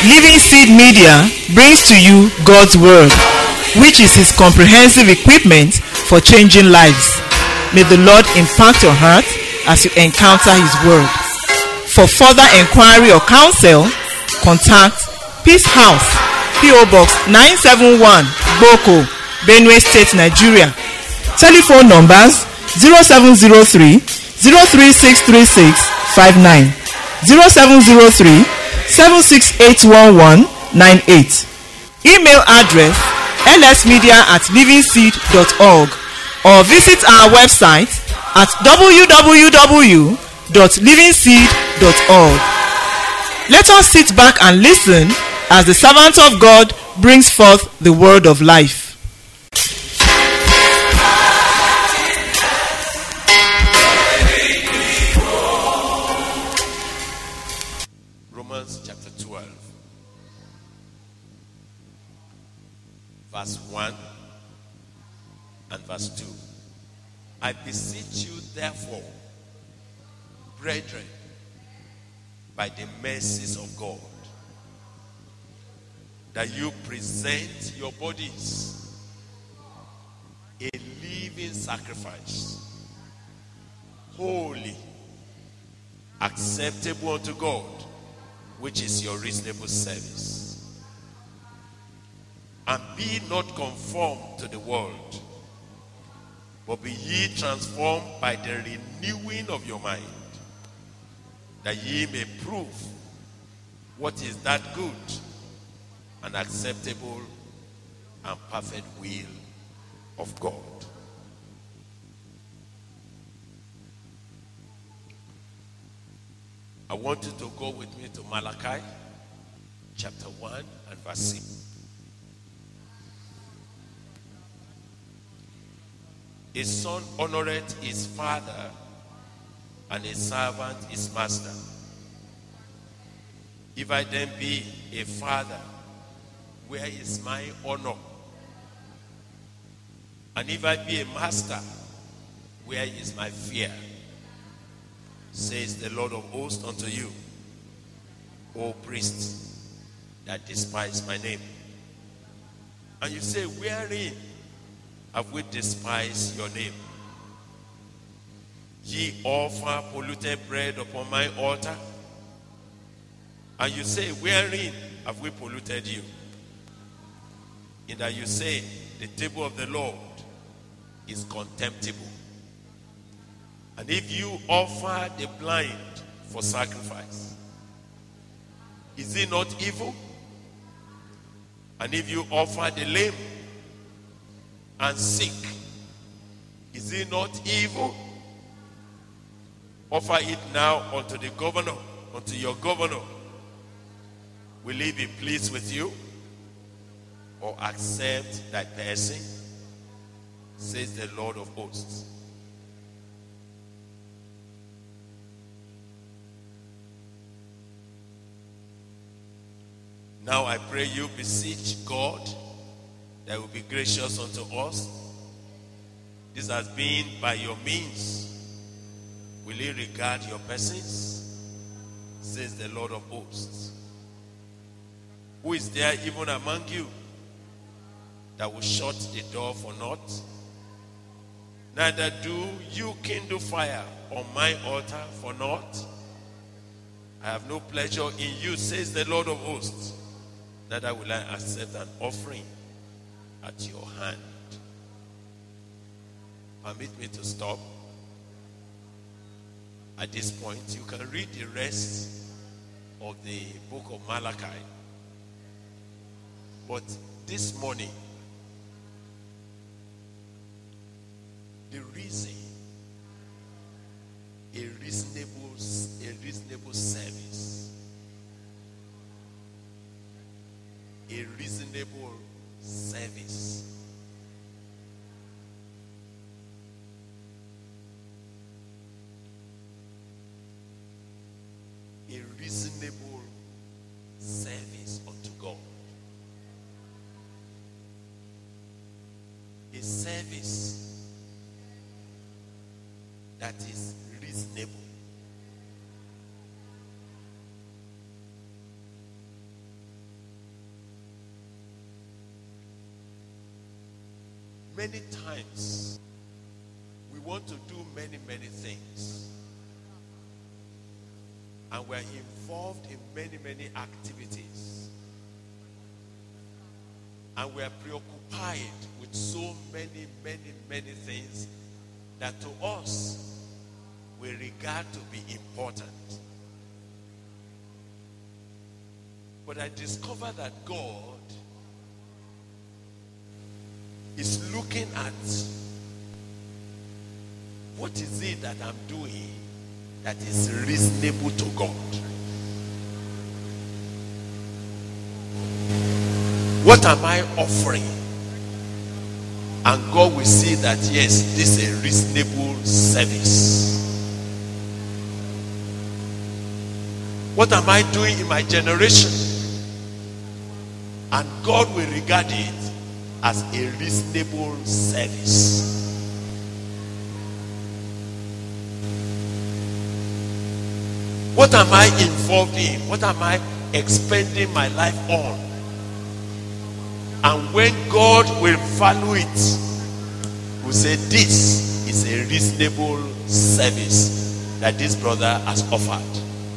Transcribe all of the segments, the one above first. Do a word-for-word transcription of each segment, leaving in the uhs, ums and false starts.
Living Seed Media brings to you God's Word, which is His comprehensive equipment for changing lives. May the Lord impact your heart as you encounter His Word. For further inquiry or counsel, contact Peace House, P O Box nine seven one, Boko, Benue State, Nigeria. Telephone numbers zero seven zero three, zero three six three six five nine, zero seven zero three, seven six eight one one nine eight. Email address l s media at living seed dot org or visit our website at w w w dot living seed dot org. Let us sit back and listen as the servant of God brings forth the word of life. Romans chapter twelve, verse one and verse two. I beseech you, therefore, brethren, by the mercies of God, that you present your bodies a living sacrifice, holy, acceptable unto God, which is your reasonable service. And be not conformed to the world, but be ye transformed by the renewing of your mind, that ye may prove what is that good and acceptable and perfect will of God. I want you to go with me to Malachi chapter one and verse six. A son honoreth his father, and a servant his master. If I then be a father, where is my honor? And if I be a master, where is my fear? Says the Lord of hosts unto you, O priests that despise my name. And you say, wherein have we despised your name? Ye offer polluted bread upon my altar. And you say, wherein have we polluted you? In that you say, the table of the Lord is contemptible. And if you offer the blind for sacrifice, is it not evil? And if you offer the lame and sick, is it not evil? Offer it now unto the governor, unto your governor. Will he be pleased with you? Or accept thy person? Says the Lord of hosts. Now I pray you, beseech God that will be gracious unto us. This has been by your means. Will he regard your persons? Says the Lord of hosts. Who is there even among you that will shut the door for naught? Neither do you kindle fire on my altar for naught. I have no pleasure in you, says the Lord of hosts, that I will accept an offering at your hand. Permit me to stop. At this point, you can read the rest of the book of Malachi. But this morning, the reason a reasonable, a reasonable service, a reasonable service. A reasonable service unto God. A service that is reasonable. Many times, we want to do many, many things. And we're involved in many, many activities. And we're preoccupied with so many, many, many things that to us, we regard to be important. But I discovered that God is looking at what is it that I'm doing that is reasonable to God. What am I offering? And God will see that yes, this is a reasonable service. What am I doing in my generation? And God will regard it as a reasonable service. What am I involved in? What am I expending my life on? And when God will value it, will say this is a reasonable service that this brother has offered.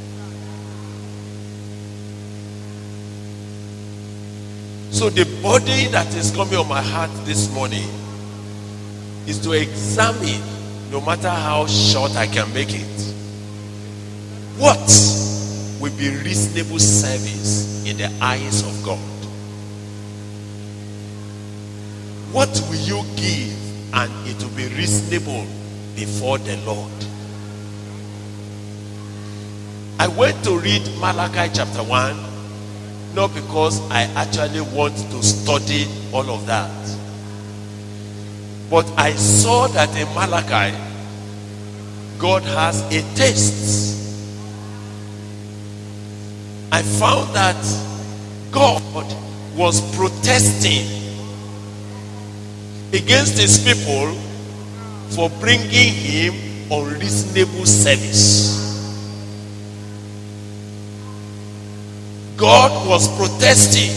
So the body that is coming on my heart this morning is to examine, no matter how short I can make it, what will be reasonable service in the eyes of God? What will you give and it will be reasonable before the Lord? I went to read Malachi chapter one, not because I actually want to study all of that, but I saw that in Malachi, God has a taste. I found that God was protesting against his people for bringing him unreasonable service. God was protesting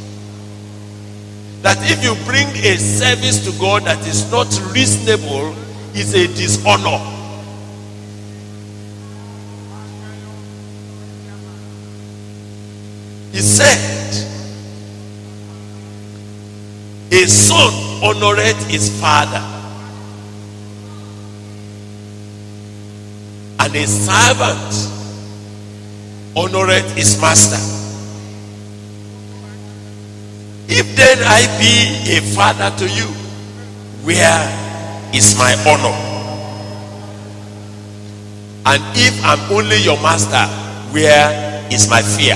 that if you bring a service to God that is not reasonable, is a dishonor. He said, a son honoreth his father, and a servant honoreth his master. If then I be a father to you, where is my honor? And if I'm only your master, where is my fear?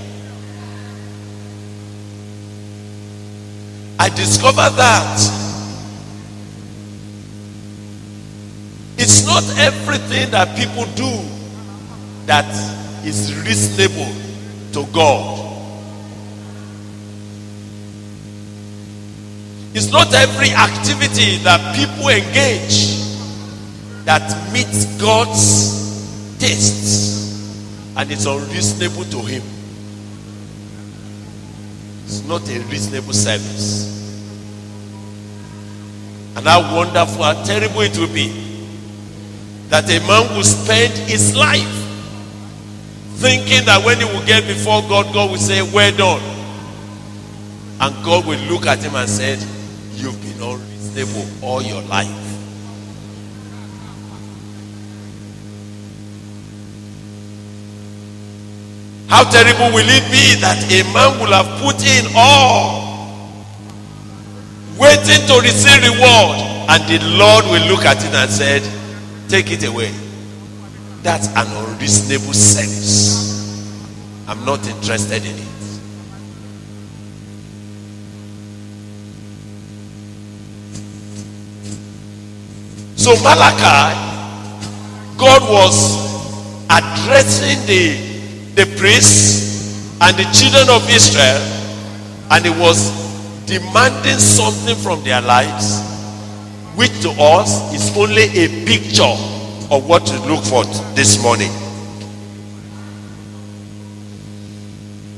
I discovered that it's not everything that people do that is reasonable to God. It's not every activity that people engage that meets God's tastes and it's unreasonable to him. It's not a reasonable service. And how wonderful, how terrible it will be that a man will spend his life thinking that when he will get before God, God will say, well done. And God will look at him and say, you've been unreasonable all your life. How terrible will it be that a man will have put in all, waiting to receive reward, and the Lord will look at it and said, take it away. That's an unreasonable service. I'm not interested in it. So Malachi, God was addressing the the priests and the children of Israel, and he was demanding something from their lives, which to us is only a picture of what to look for this morning.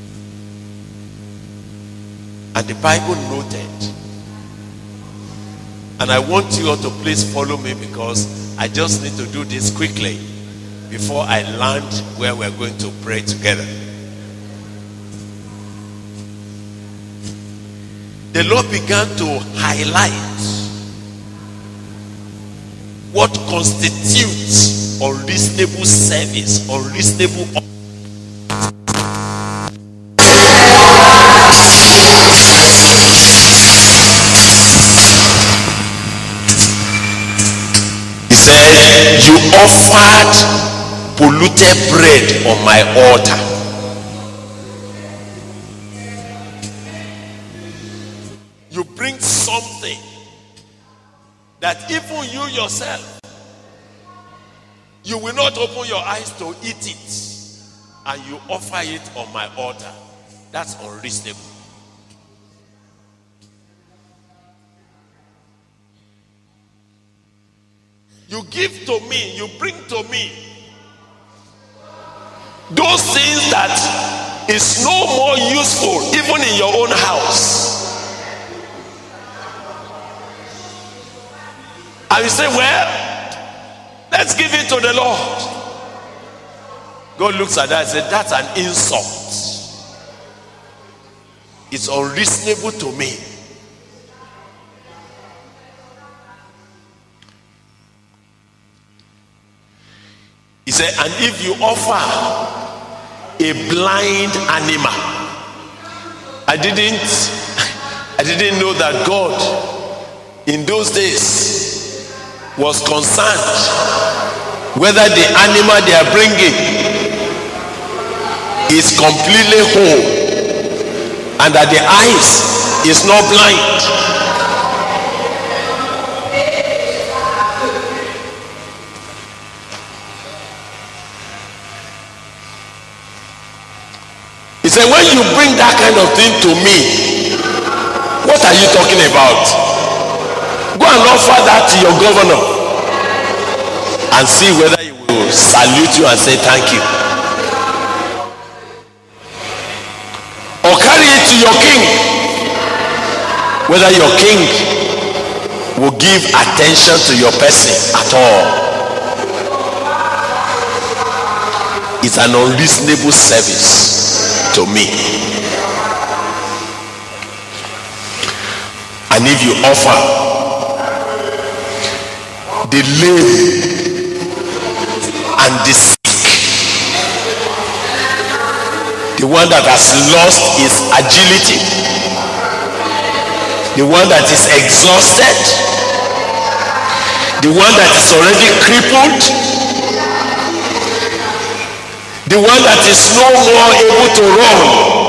And the Bible noted And I want you all to please follow me, because I just need to do this quickly before I land where we're going to pray together. The Lord began to highlight what constitutes unreasonable service, unreasonable. He said, "You offered polluted bread on my altar." You bring something that even you yourself, you will not open your eyes to eat it, and you offer it on my altar. That's unreasonable. You give to me, you bring to me those things that is no more useful even in your own house. And you say, well, let's give it to the Lord. God looks at that and says, that's an insult. It's unreasonable to me. He said, and if you offer a blind animal, I didn't I didn't know that God in those days was concerned whether the animal they are bringing is completely whole and that the eyes is not blind. He said, when you bring that kind of thing to me, what are you talking about? Go and offer that to your governor and see whether he will salute you and say thank you. Or carry it to your king, whether your king will give attention to your person at all. It's an unreasonable service to me. And if you offer the lame and the sick, the one that has lost his agility, the one that is exhausted, the one that is already crippled, the one that is no more able to run,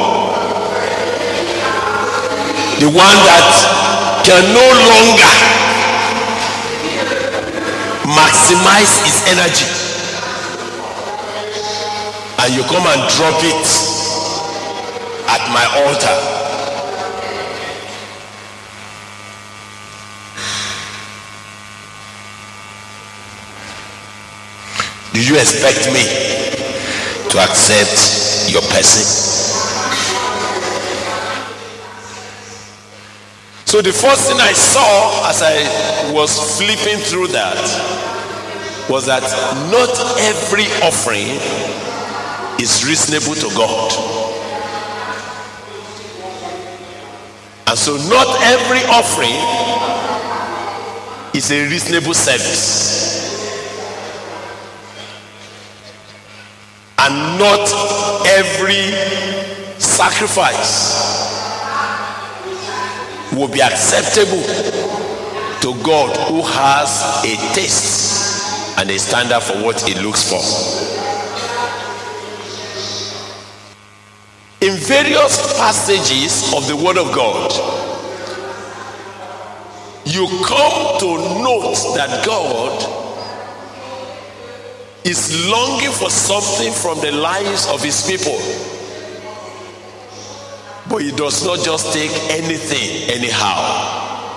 the one that can no longer maximize his energy, and you come and drop it at my altar. Do you expect me to accept your person? So the first thing I saw as I was flipping through that was that not every offering is reasonable to God. And so not every offering is a reasonable service. And not every sacrifice will be acceptable to God, who has a taste and a standard for what he looks for. In various passages of the Word of God, you come to note that God is longing for something from the lives of his people. But he does not just take anything anyhow.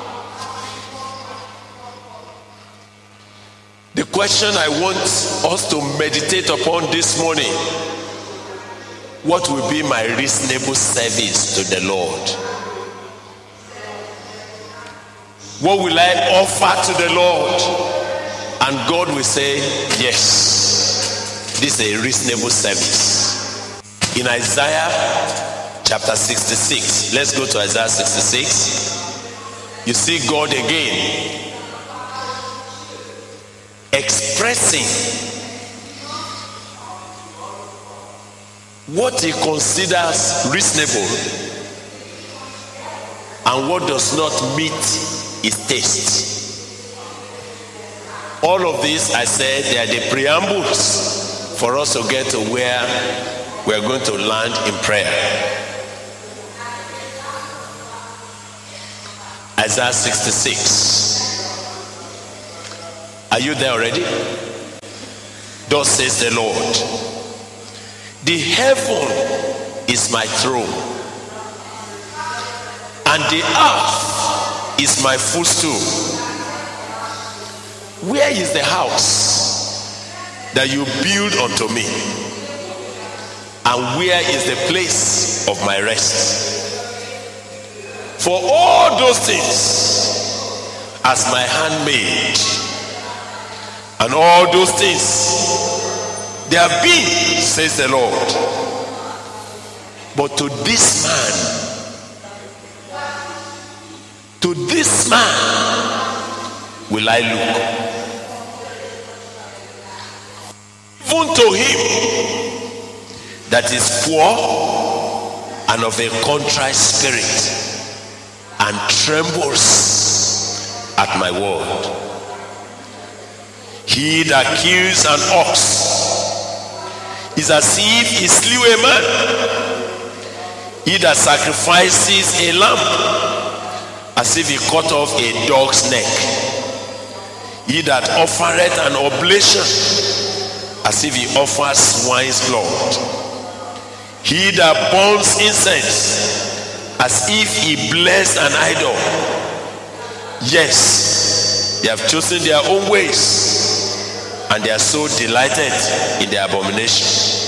The question I want us to meditate upon this morning: what will be my reasonable service to the Lord? What will I offer to the Lord? And God will say, yes, this is a reasonable service. In Isaiah chapter sixty-six, let's go to Isaiah sixty-six. You see God again expressing what he considers reasonable and what does not meet his taste. All of this, I said, they are the preambles for us to get to where we are going to land in prayer. Isaiah sixty-six. Are you there already? Thus says the Lord, the heaven is my throne, and the earth is my footstool. Where is the house that you build unto me? And where is the place of my rest? For all those things as my hand made, and all those things they have been, says the Lord. But to this man, to this man will I look. Even to him that is poor and of a contrite spirit, and trembles at my word. He that kills an ox is as if he slew a man. He that sacrifices a lamb, as if he cut off a dog's neck. He that offereth an oblation, as if he offers swine's blood. He that burns incense, as if he blessed an idol. Yes, they have chosen their own ways, and they are so delighted in their abomination.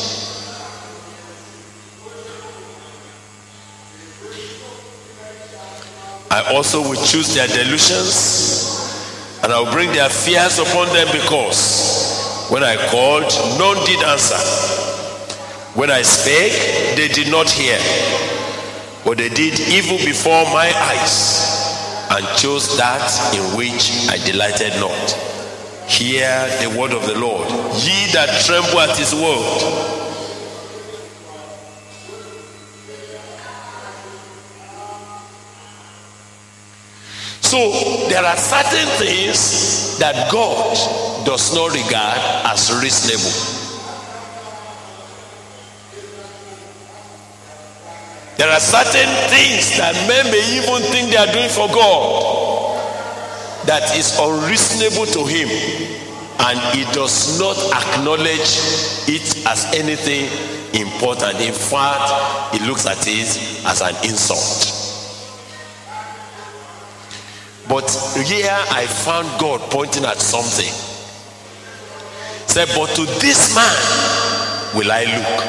I also will choose their delusions, and I will bring their fears upon them, because when I called, none did answer. When I spake, they did not hear. But they did evil before my eyes, and chose that in which I delighted not. Hear the word of the Lord, ye that tremble at his word. So there are certain things that God does not regard as reasonable. There are certain things that men may even think they are doing for God that is unreasonable to him, and he does not acknowledge it as anything important. In fact, he looks at it as an insult. But here I found God pointing at something. Said, but to this man will I look.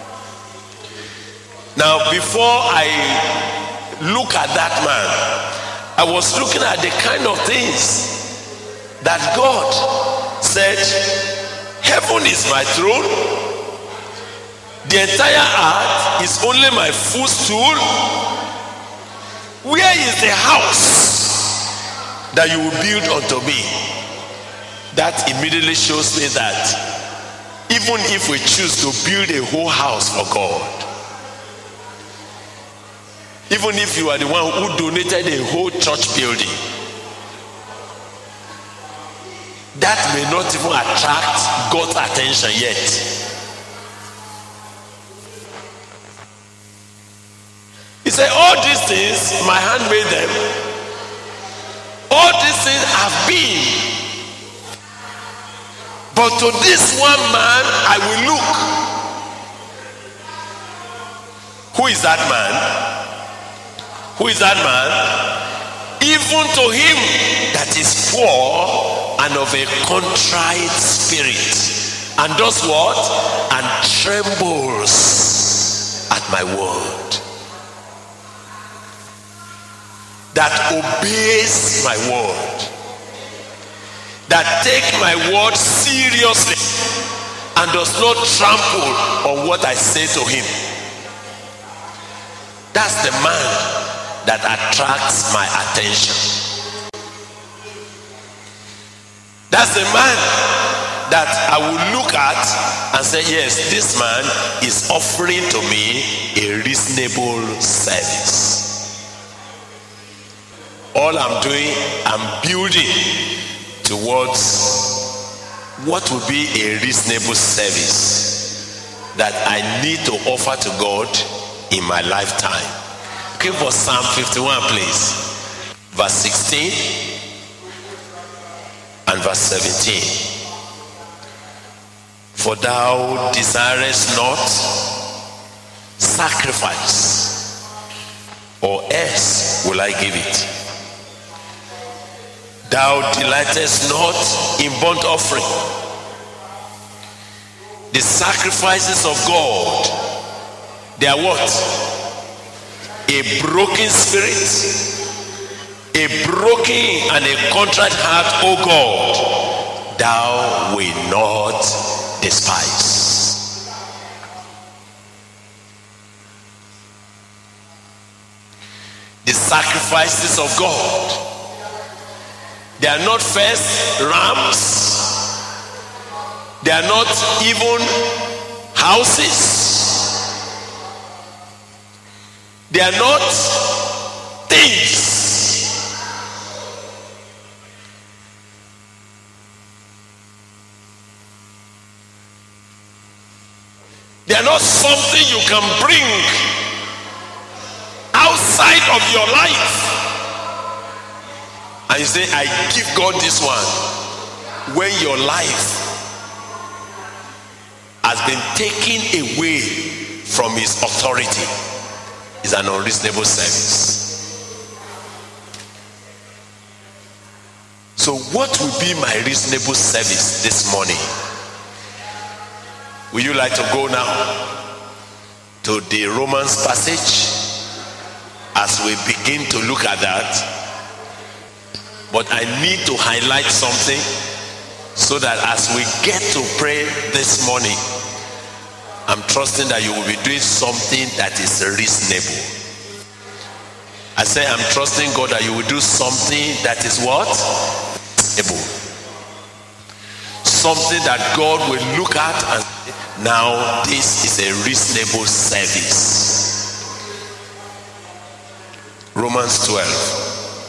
Now, before I look at that man, I was looking at the kind of things that God said, heaven is my throne, the entire earth is only my footstool. Where is the house that you will build unto me? That immediately shows me that even if we choose to build a whole house for God, even if you are the one who donated a whole church building, that may not even attract God's attention yet. He said, all these things, my hand made them. All these things have been. But to this one man, I will look. Who is that man? Who is that man? Even to him that is poor and of a contrite spirit, and does what? And trembles at my word. that obeys my word, that take my word seriously and does not trample on what I say to him. That's the man that attracts my attention. That's the man that I will look at and say, yes, this man is offering to me a reasonable service. All I'm doing, I'm building towards what will be a reasonable service that I need to offer to God in my lifetime. Give us Psalm fifty-one, please. Verse sixteen and verse seventeen. For thou desirest not sacrifice, or else will I give it. Thou delightest not in burnt offering. The sacrifices of God, they are what? A broken spirit, a broken and a contrite heart, O God, thou wilt not despise. The sacrifices of God, they are not first rams, they are not even houses, they are not things. They are not something you can bring outside of your life and you say, I give God this one, when your life has been taken away from his authority. Is an unreasonable service. So what will be my reasonable service this morning? Would you like to go now to the Romans passage as we begin to look at that? But I need to highlight something so that as we get to pray this morning, I'm trusting that you will be doing something that is reasonable. I say I'm trusting God that you will do something that is what? Reasonable. Something that God will look at and say, now this is a reasonable service. Romans twelve.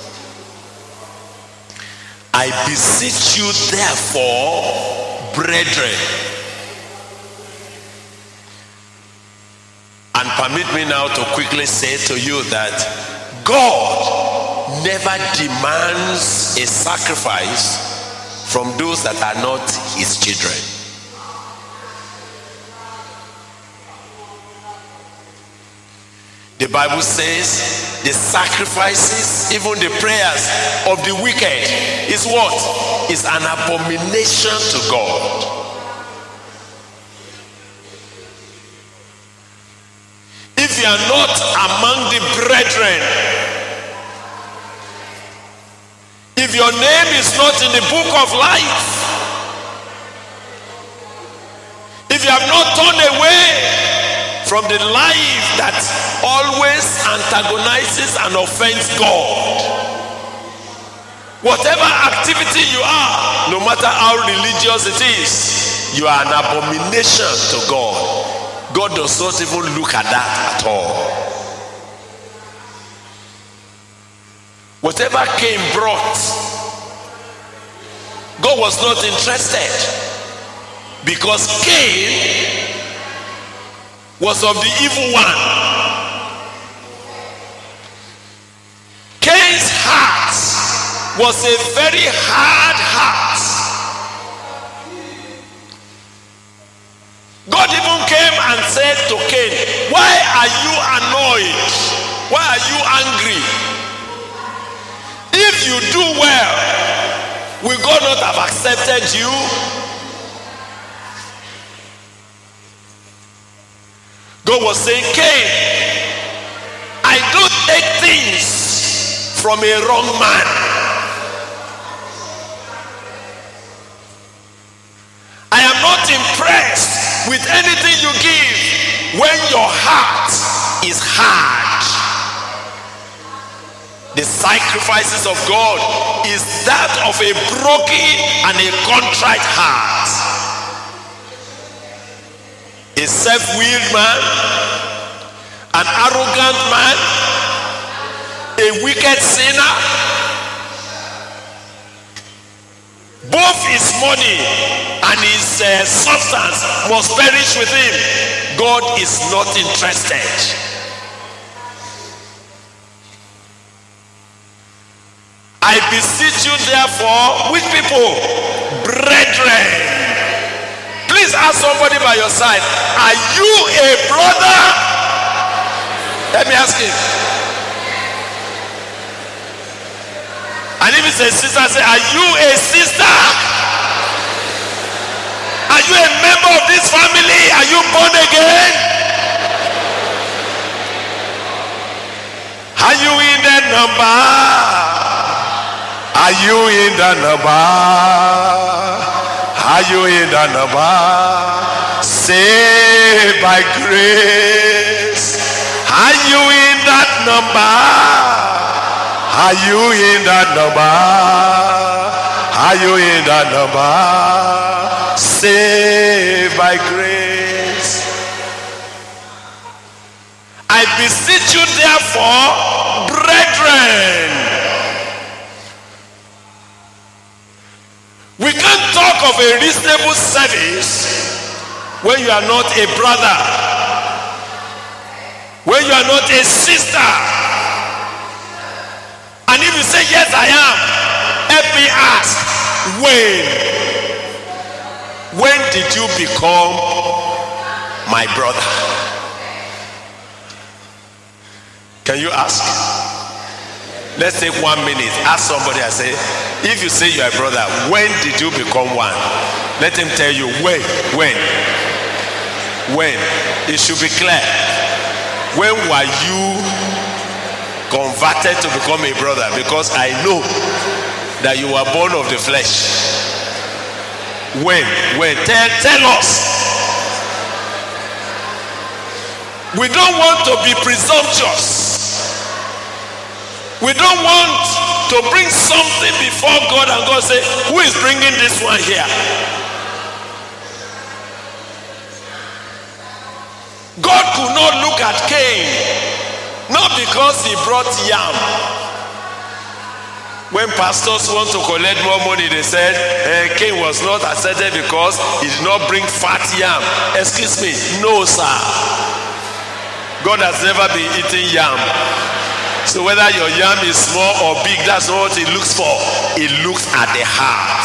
I beseech you therefore, brethren, and permit me now to quickly say to you that God never demands a sacrifice from those that are not his children. The Bible says the sacrifices, even the prayers of the wicked is what? Is an abomination to God. If you are not among the brethren, if your name is not in the book of life, if you have not turned away from the life that always antagonizes and offends God, whatever activity you are, no matter how religious it is, you are an abomination to God. God does not even look at that at all. Whatever Cain brought, God was not interested, because Cain was of the evil one. Cain's heart was a very hard heart. God even came and said to Cain, why are you annoyed? Why are you angry? If you do well, will God not have accepted you? God was saying, Cain, I don't take things from a wrong man. I am not impressed with anything you give when your heart is hard. The sacrifices of God is that of a broken and a contrite heart. A self-willed man, an arrogant man, a wicked sinner, both his money and his uh, substance must perish with him. God is not interested. I beseech you therefore, which people? Brethren. Please ask somebody by your side, are you a brother? Let me ask him. And if it's a sister, say, are you a sister? Are you a member of this family? Are you born again? Are you in the number? Are you in the number? Are you in the number? Saved by grace. Are you in that number? Are you in that number? Are you in that number? Saved by grace. I beseech you therefore, brethren. We can't talk of a reasonable service when you are not a brother, when you are not a sister. And if you say, yes, I am, help me ask, when? When did you become my brother? Can you ask? Let's take one minute. Ask somebody and say, if you say you are a brother, when did you become one? Let him tell you when. When? When? It should be clear. When were you converted to become a brother? Because I know that you were born of the flesh. When? When? Tell, tell us. We don't want to be presumptuous. We don't want to bring something before God and God say, who is bringing this one here? God could not look at Cain, not because he brought yam. When pastors want to collect more money, they said eh, Cain was not accepted because he did not bring fat yam. Excuse me, no sir. God has never been eating yam. So whether your yam is small or big, that's not what he looks for. He looks at the heart.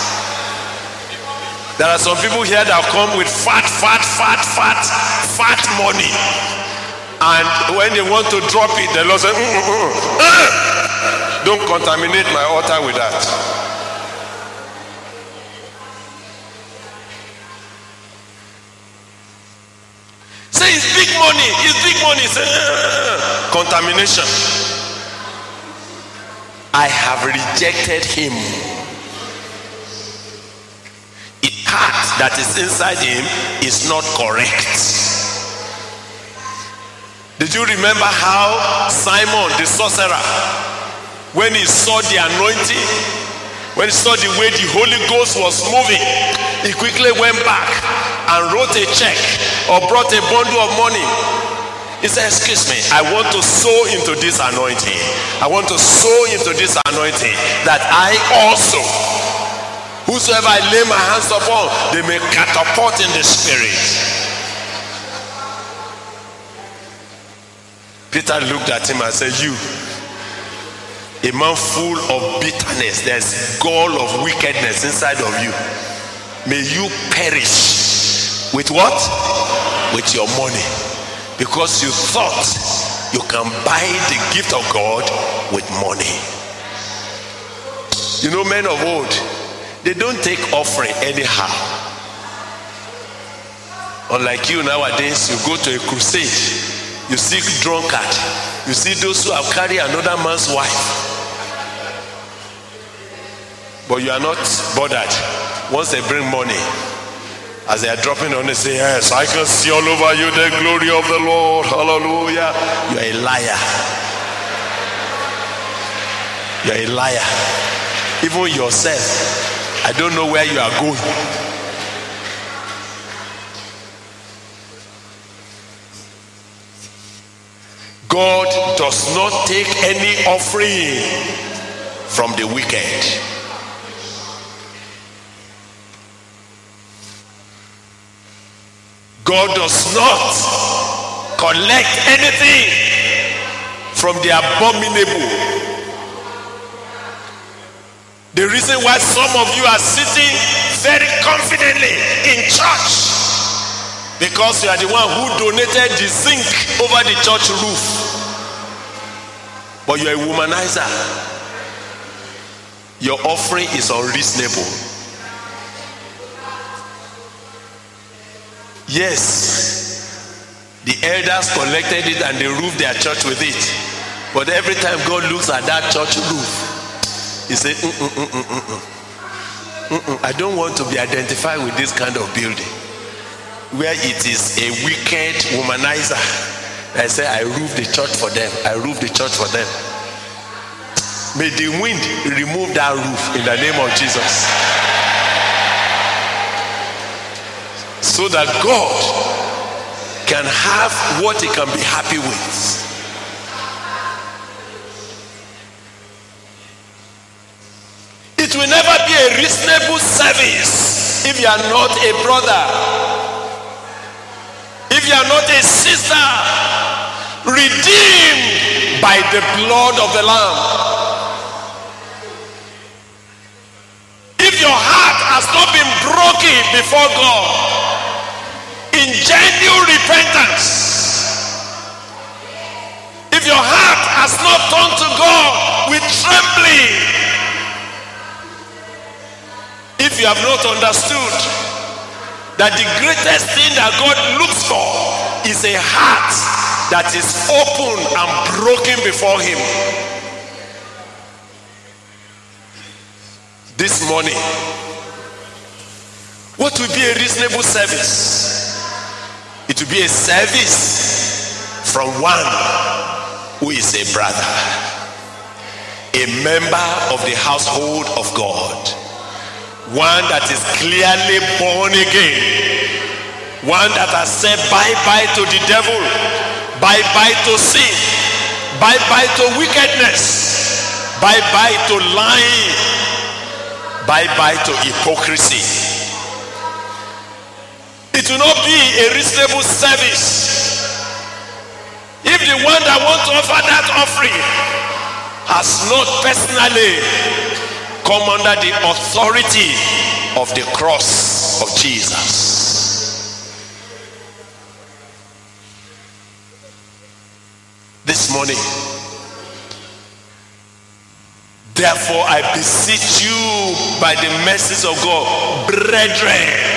There are some people here that come with fat, fat, fat, fat, fat money. And when they want to drop it, the Lord says, mm, mm, mm, uh, don't contaminate my altar with that. Say it's big money, it's big money. Say, uh, contamination. I have rejected him. The heart that is inside him is not correct. Did you remember how Simon the sorcerer, when he saw the anointing, when he saw the way the Holy Ghost was moving, he quickly went back and wrote a check or brought a bundle of money. He said, excuse me, I want to sow into this anointing. I want to sow into this anointing that I also, whosoever I lay my hands upon, they may catapult in the spirit. Peter looked at him and said, you, a man full of bitterness, there's gall of wickedness inside of you. May you perish with what? With your money. Because you thought you can buy the gift of God with money. You know, men of old, they don't take offering anyhow. Unlike you nowadays, you go to a crusade You see drunkard. You see those who have carried another man's wife. But you are not bothered. Once they bring money, as they are dropping on, they say, yes, I can see all over you the glory of the Lord. Hallelujah. You are a liar. You are a liar. Even yourself, I don't know where you are going. God does not take any offering from the wicked. God does not collect anything from the abominable. The reason why some of you are sitting very confidently in church, because you are the one who donated the zinc over the church roof. But you are a womanizer. Your offering is unreasonable. Yes, the elders collected it and they roofed their church with it. But every time God looks at that church roof, he says, mm, mm, mm, mm, mm, mm. Mm, mm. I don't want to be identified with this kind of building where it is a wicked womanizer. I say, I roof the church for them. I roof the church for them. May the wind remove that roof in the name of Jesus. So that God can have what he can be happy with. It will never be a reasonable service if you are not a brother. If you are not a sister redeemed by the blood of the Lamb. If your heart has not been broken before God in genuine repentance, if your heart has not turned to God with trembling, if you have not understood that the greatest thing that God looks for is a heart that is open and broken before him. This morning, what will be a reasonable service? It will be a service from one who is a brother, a member of the household of God, one that is clearly born again, one that has said bye-bye to the devil, bye-bye to sin, bye-bye to wickedness, bye-bye to lying, bye-bye to hypocrisy. It will not be a reasonable service if the one that wants to offer that offering has not personally come under the authority of the cross of Jesus. This morning, therefore I beseech you by the mercies of God, brethren,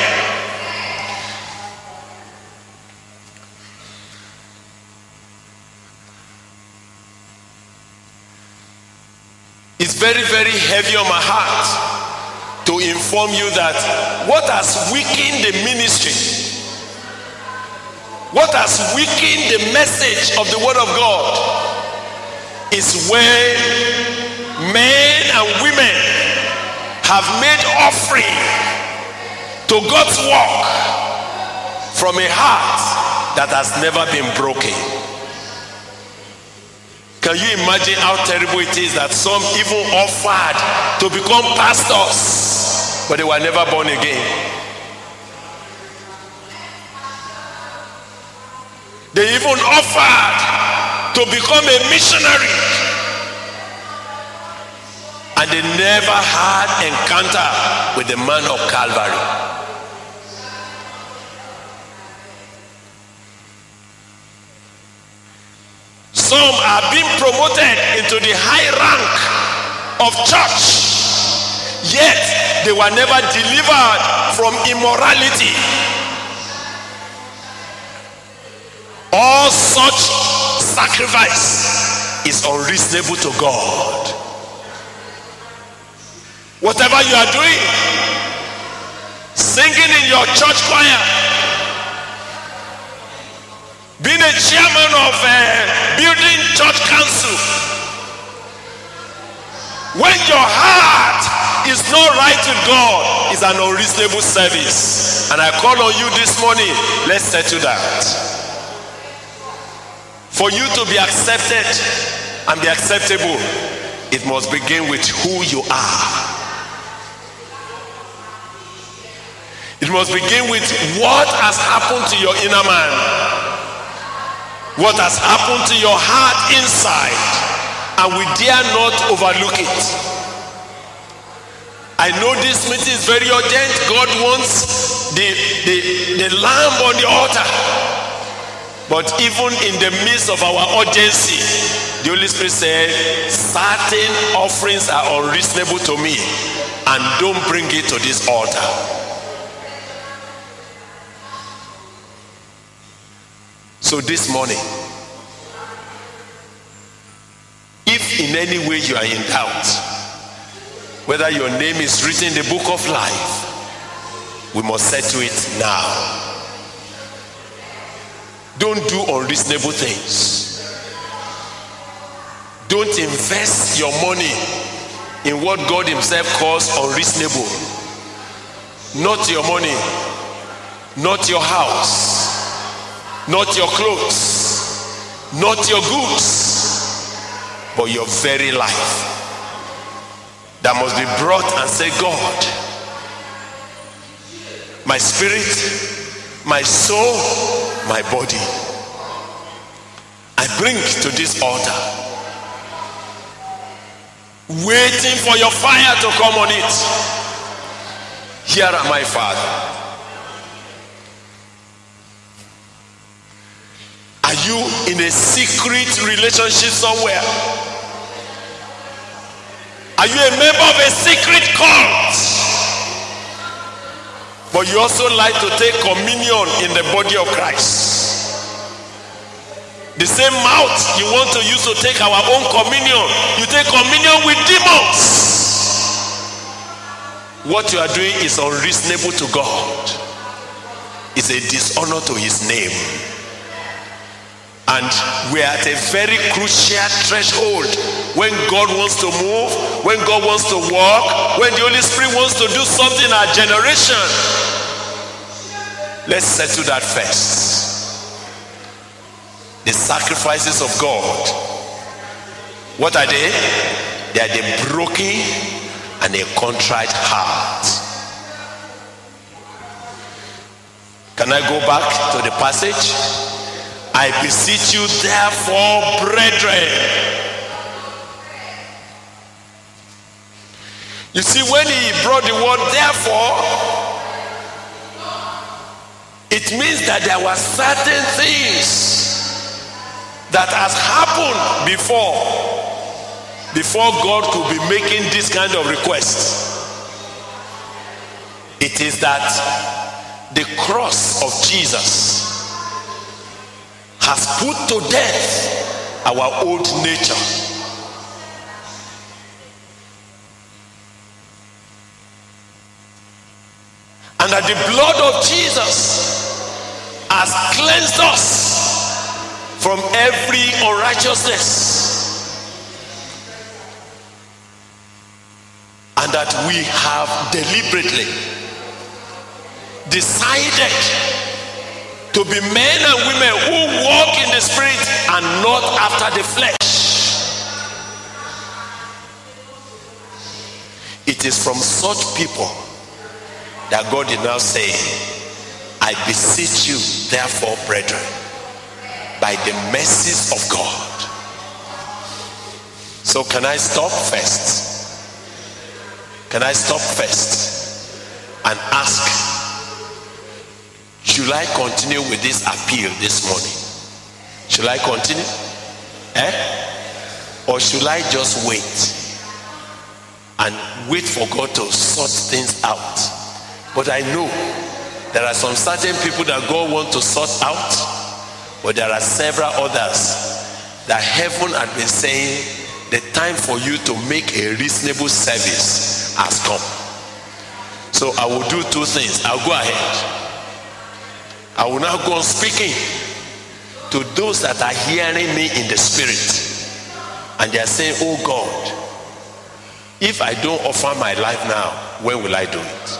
it's very, very heavy on my heart to inform you that what has weakened the ministry, what has weakened the message of the word of God is when men and women have made offering to God's work from a heart that has never been broken. Can you imagine how terrible it is that some even offered to become pastors, but they were never born again? They even offered to become a missionary, and they never had encounter with the man of Calvary. Some are being promoted into the high rank of church, yet they were never delivered from immorality. Or such sacrifice is unreasonable to God. Whatever you are doing, singing in your church choir, being a chairman of a building church council, when your heart is not right with God, is an unreasonable service. And I call on you this morning, let's settle that. For you to be accepted and be acceptable, it must begin with who you are. It must begin with what has happened to your inner man, what has happened to your heart inside, and we dare not overlook it. I know this meeting is very urgent. God wants the, the, the lamb on the altar. But even in the midst of our urgency, the Holy Spirit said, certain offerings are unreasonable to me, and don't bring it to this altar. So this morning, if in any way you are in doubt whether your name is written in the book of life, we must settle it now. Don't do unreasonable things. Don't invest your money in what God himself calls unreasonable. Not your money, not your house, not your clothes, not your goods, but your very life that must be brought and say, God, my spirit, my soul, my body, I bring to this altar, waiting for your fire to come on it. Here am I, Father. Are you in a secret relationship somewhere? Are you a member of a secret cult? But you also like to take communion in the body of Christ. The same mouth you want to use to take our own communion, you take communion with demons. What you are doing is unreasonable to God. It's a dishonor to his name. And we are at a very crucial threshold when God wants to move, when God wants to walk, when the Holy Spirit wants to do something in our generation. Let's settle that first. The sacrifices of God, what are they? They are the broken and a contrite heart. Can I go back to the passage? I beseech you therefore, brethren. You see, when he brought the word therefore, it means that there were certain things that has happened before before God could be making this kind of request. It is that the cross of Jesus has put to death our old nature. And that the blood of Jesus has cleansed us from every unrighteousness. And that we have deliberately decided to be men and women who walk in the spirit and not after the flesh. It is from such people that God is now saying, I beseech you therefore, brethren, by the mercies of God. So can I stop first? Can I stop first and ask, should I continue with this appeal this morning? Should I continue? Eh? Or should I just wait and wait for God to sort things out? But I know there are some certain people that God wants to sort out, But there are several others that heaven had been saying the time for you to make a reasonable service has come. So I will do two things. I'll go ahead. I will now go on speaking to those that are hearing me in the spirit. And they are saying, oh God, if I don't offer my life now, when will I do it?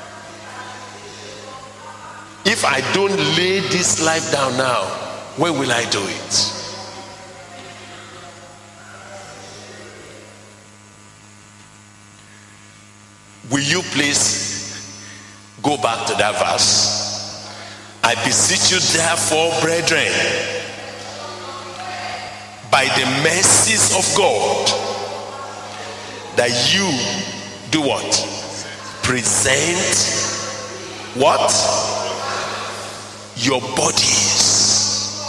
If I don't lay this life down now, when will I do it? Will you please go back to that verse? I beseech you therefore, brethren, by the mercies of God, that you do what? Present what? Your bodies.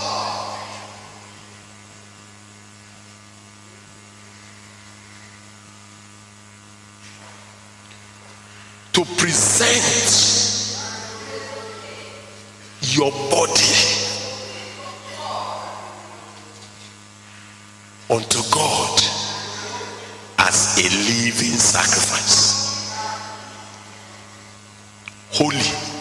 To present your body unto God as a living sacrifice, holy,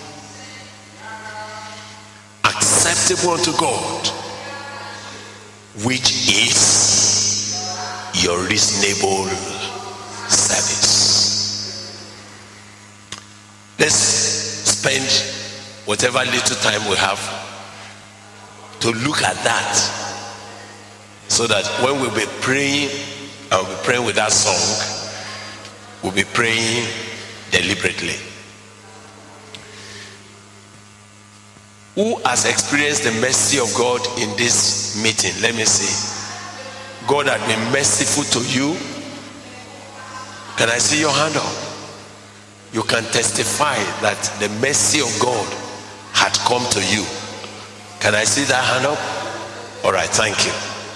acceptable unto God, which is your reasonable service. Let's spend whatever little time we have to look at that, so that when we'll be praying, I'll be praying with that song, we'll be praying deliberately. Who has experienced the mercy of God in this meeting? Let me see. God has been merciful to you. Can I see your hand up? You can testify that the mercy of God had come to you. Can I see that hand up? All right, thank you.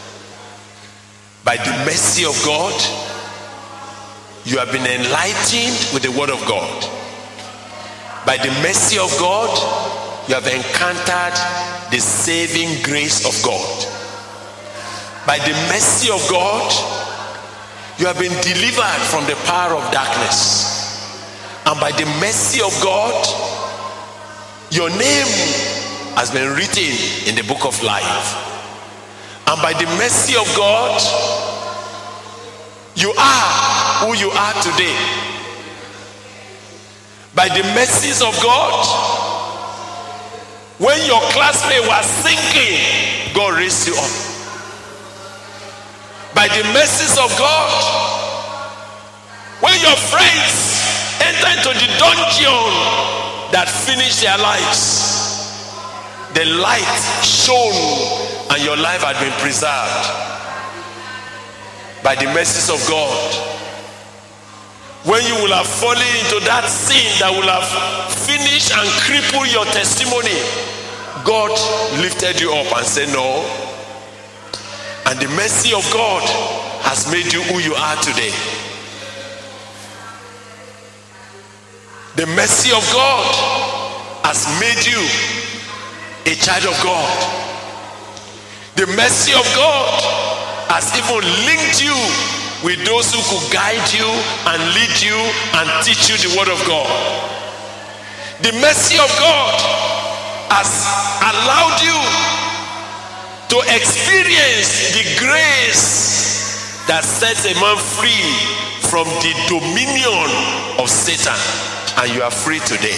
By the mercy of God, you have been enlightened with the word of God. By the mercy of God, you have encountered the saving grace of God. By the mercy of God, you have been delivered from the power of darkness. And by the mercy of God, your name has been written in the book of life. And by the mercy of God, you are who you are today. By the mercies of God, when your classmate was sinking, God raised you up. By the mercies of God, when your friends enter into the dungeon that finished their lives, the light shone and your life had been preserved. By the mercies of God, when you will have fallen into that sin that will have finished and crippled your testimony, God lifted you up and said no. And the mercy of God has made you who you are today. The mercy of God has made you a child of God. The mercy of God has even linked you with those who could guide you and lead you and teach you the word of God. The mercy of God has allowed you to experience the grace that sets a man free from the dominion of Satan. And you are free today.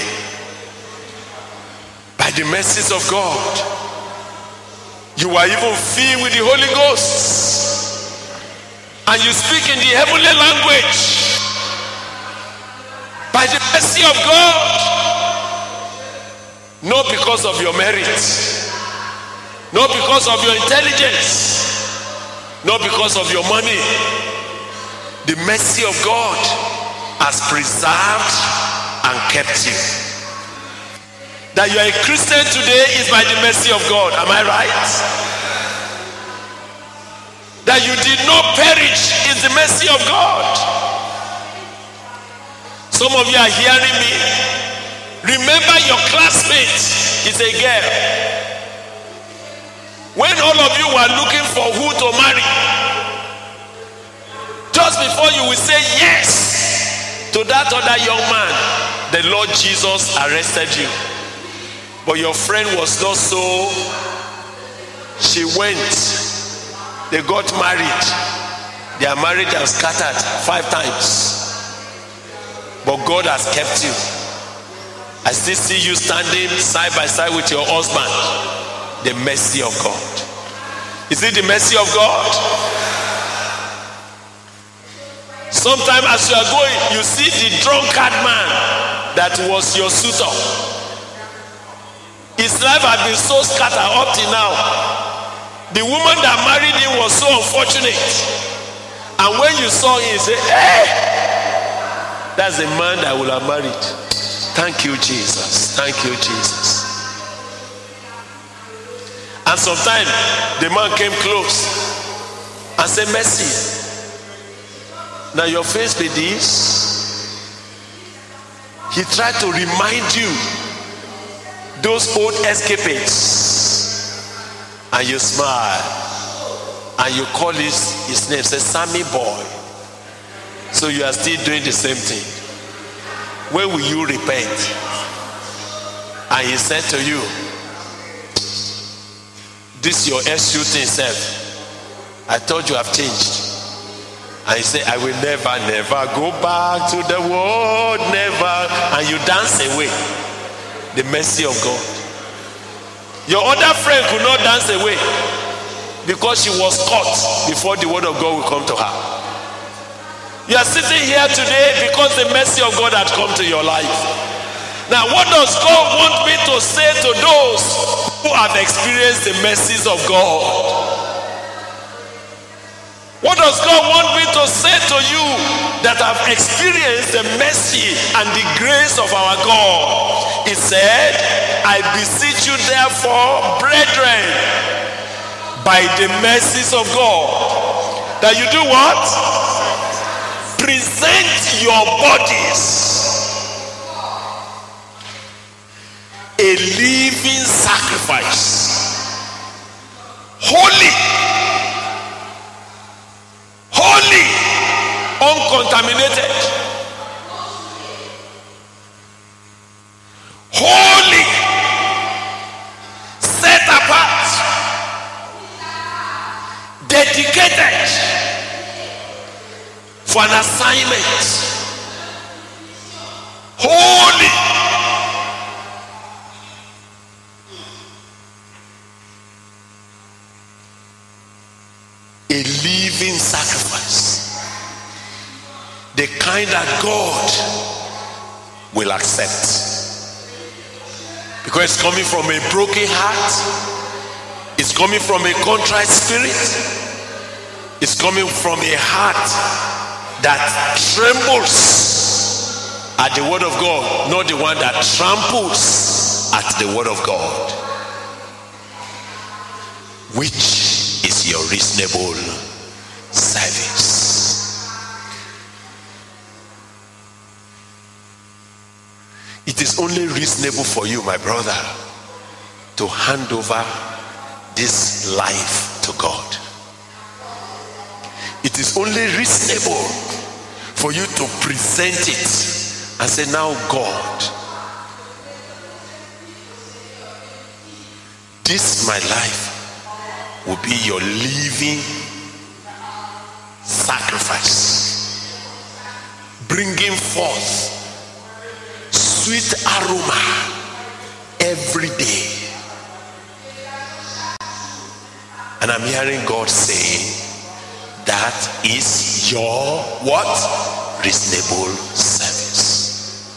By the mercies of God, you are even filled with the Holy Ghost. And you speak in the heavenly language. By the mercy of God, not because of your merit, not because of your intelligence, not because of your money. The mercy of God has preserved and kept you. That you are a Christian today is by the mercy of God. Am I right? That you did not perish is the mercy of God. Some of you are hearing me. Remember, your classmate is a girl. When all of you were looking for who to marry, just before you will say yes to that other young man, the Lord Jesus arrested you. But your friend was not so. She went, they got married, their marriage has scattered five times. But God has kept you. I still see you standing side by side with your husband. The mercy of God. Is it the mercy of God? Sometimes as you are going, you see the drunkard man that was your suitor. His life had been so scattered up till now. The woman that married him was so unfortunate. And when you saw him, you say, hey! That's the man that I will have married. Thank you, Jesus. Thank you, Jesus. And sometimes the man came close and said, mercy. Now your face be this. He tried to remind you those old escapades. And you smile. And you call his, his name. Say, Sammy boy. So you are still doing the same thing. When will you repent? And he said to you, this your S U thing self. I thought you have changed. And he said, I will never, never go back to the world, never. And you dance away. The mercy of God. Your other friend could not dance away because she was caught before the word of God will come to her. You are sitting here today because the mercy of God had come to your life. Now, what does God want me to say to those who have experienced the mercies of God? What does God want me to say to you that have experienced the mercy and the grace of our God? He said, I beseech you therefore, brethren, by the mercies of God, that you do what? Present your bodies a living sacrifice, holy, holy, uncontaminated, holy, set apart, dedicated for an assignment, holy. A living sacrifice, the kind that God will accept, because it's coming from a broken heart, it's coming from a contrite spirit, it's coming from a heart that trembles at the word of God, not the one that tramples at the word of God. Which is your reasonable service? It is only reasonable for you, my brother, to hand over this life to God. It is only reasonable for you to present it and say, now God, this my life will be your living sacrifice, bringing forth sweet aroma every day. And I'm hearing God saying, that is your what? Reasonable service.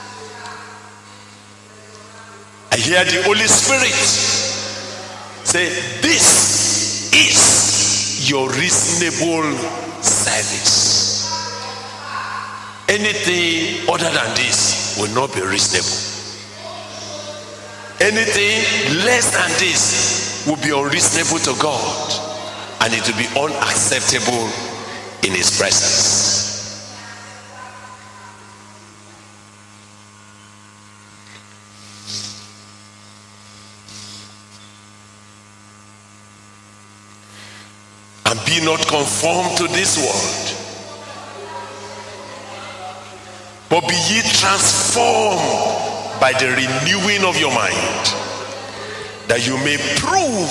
I hear the Holy Spirit say, this is your reasonable service. Anything other than this will not be reasonable. Anything less than this will be unreasonable to God. And it will be unacceptable in his presence. And be not conformed to this world, but be ye transformed by the renewing of your mind, that you may prove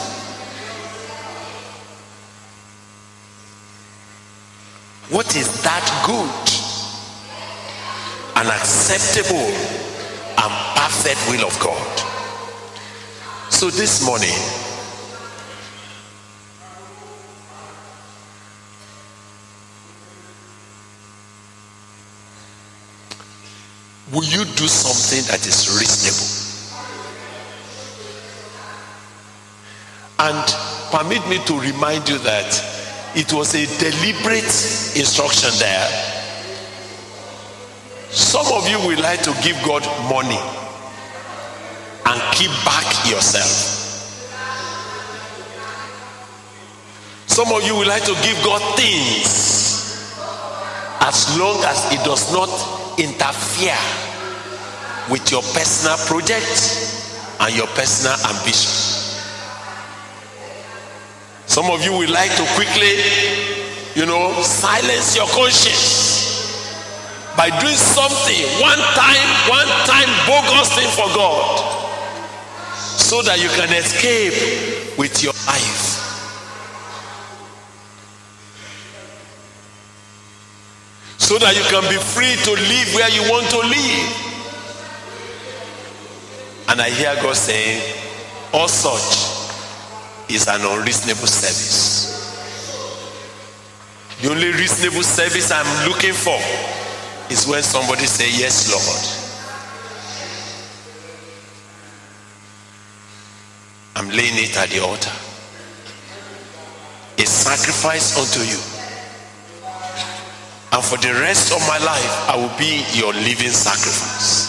what is that good and acceptable and perfect will of God. So this morning, will you do something that is reasonable? And permit me to remind you that it was a deliberate instruction there. Some of you will like to give God money and keep back yourself. Some of you will like to give God things as long as it does not interfere with your personal project and your personal ambition. Some of you will like to quickly, you know, silence your conscience by doing something one time, one time bogus thing for God, so that you can escape with your life. So that you can be free to live where you want to live. And I hear God saying, all such is an unreasonable service. The only reasonable service I'm looking for is when somebody say, yes, Lord. I'm laying it at the altar. A sacrifice unto you. And for the rest of my life, I will be your living sacrifice.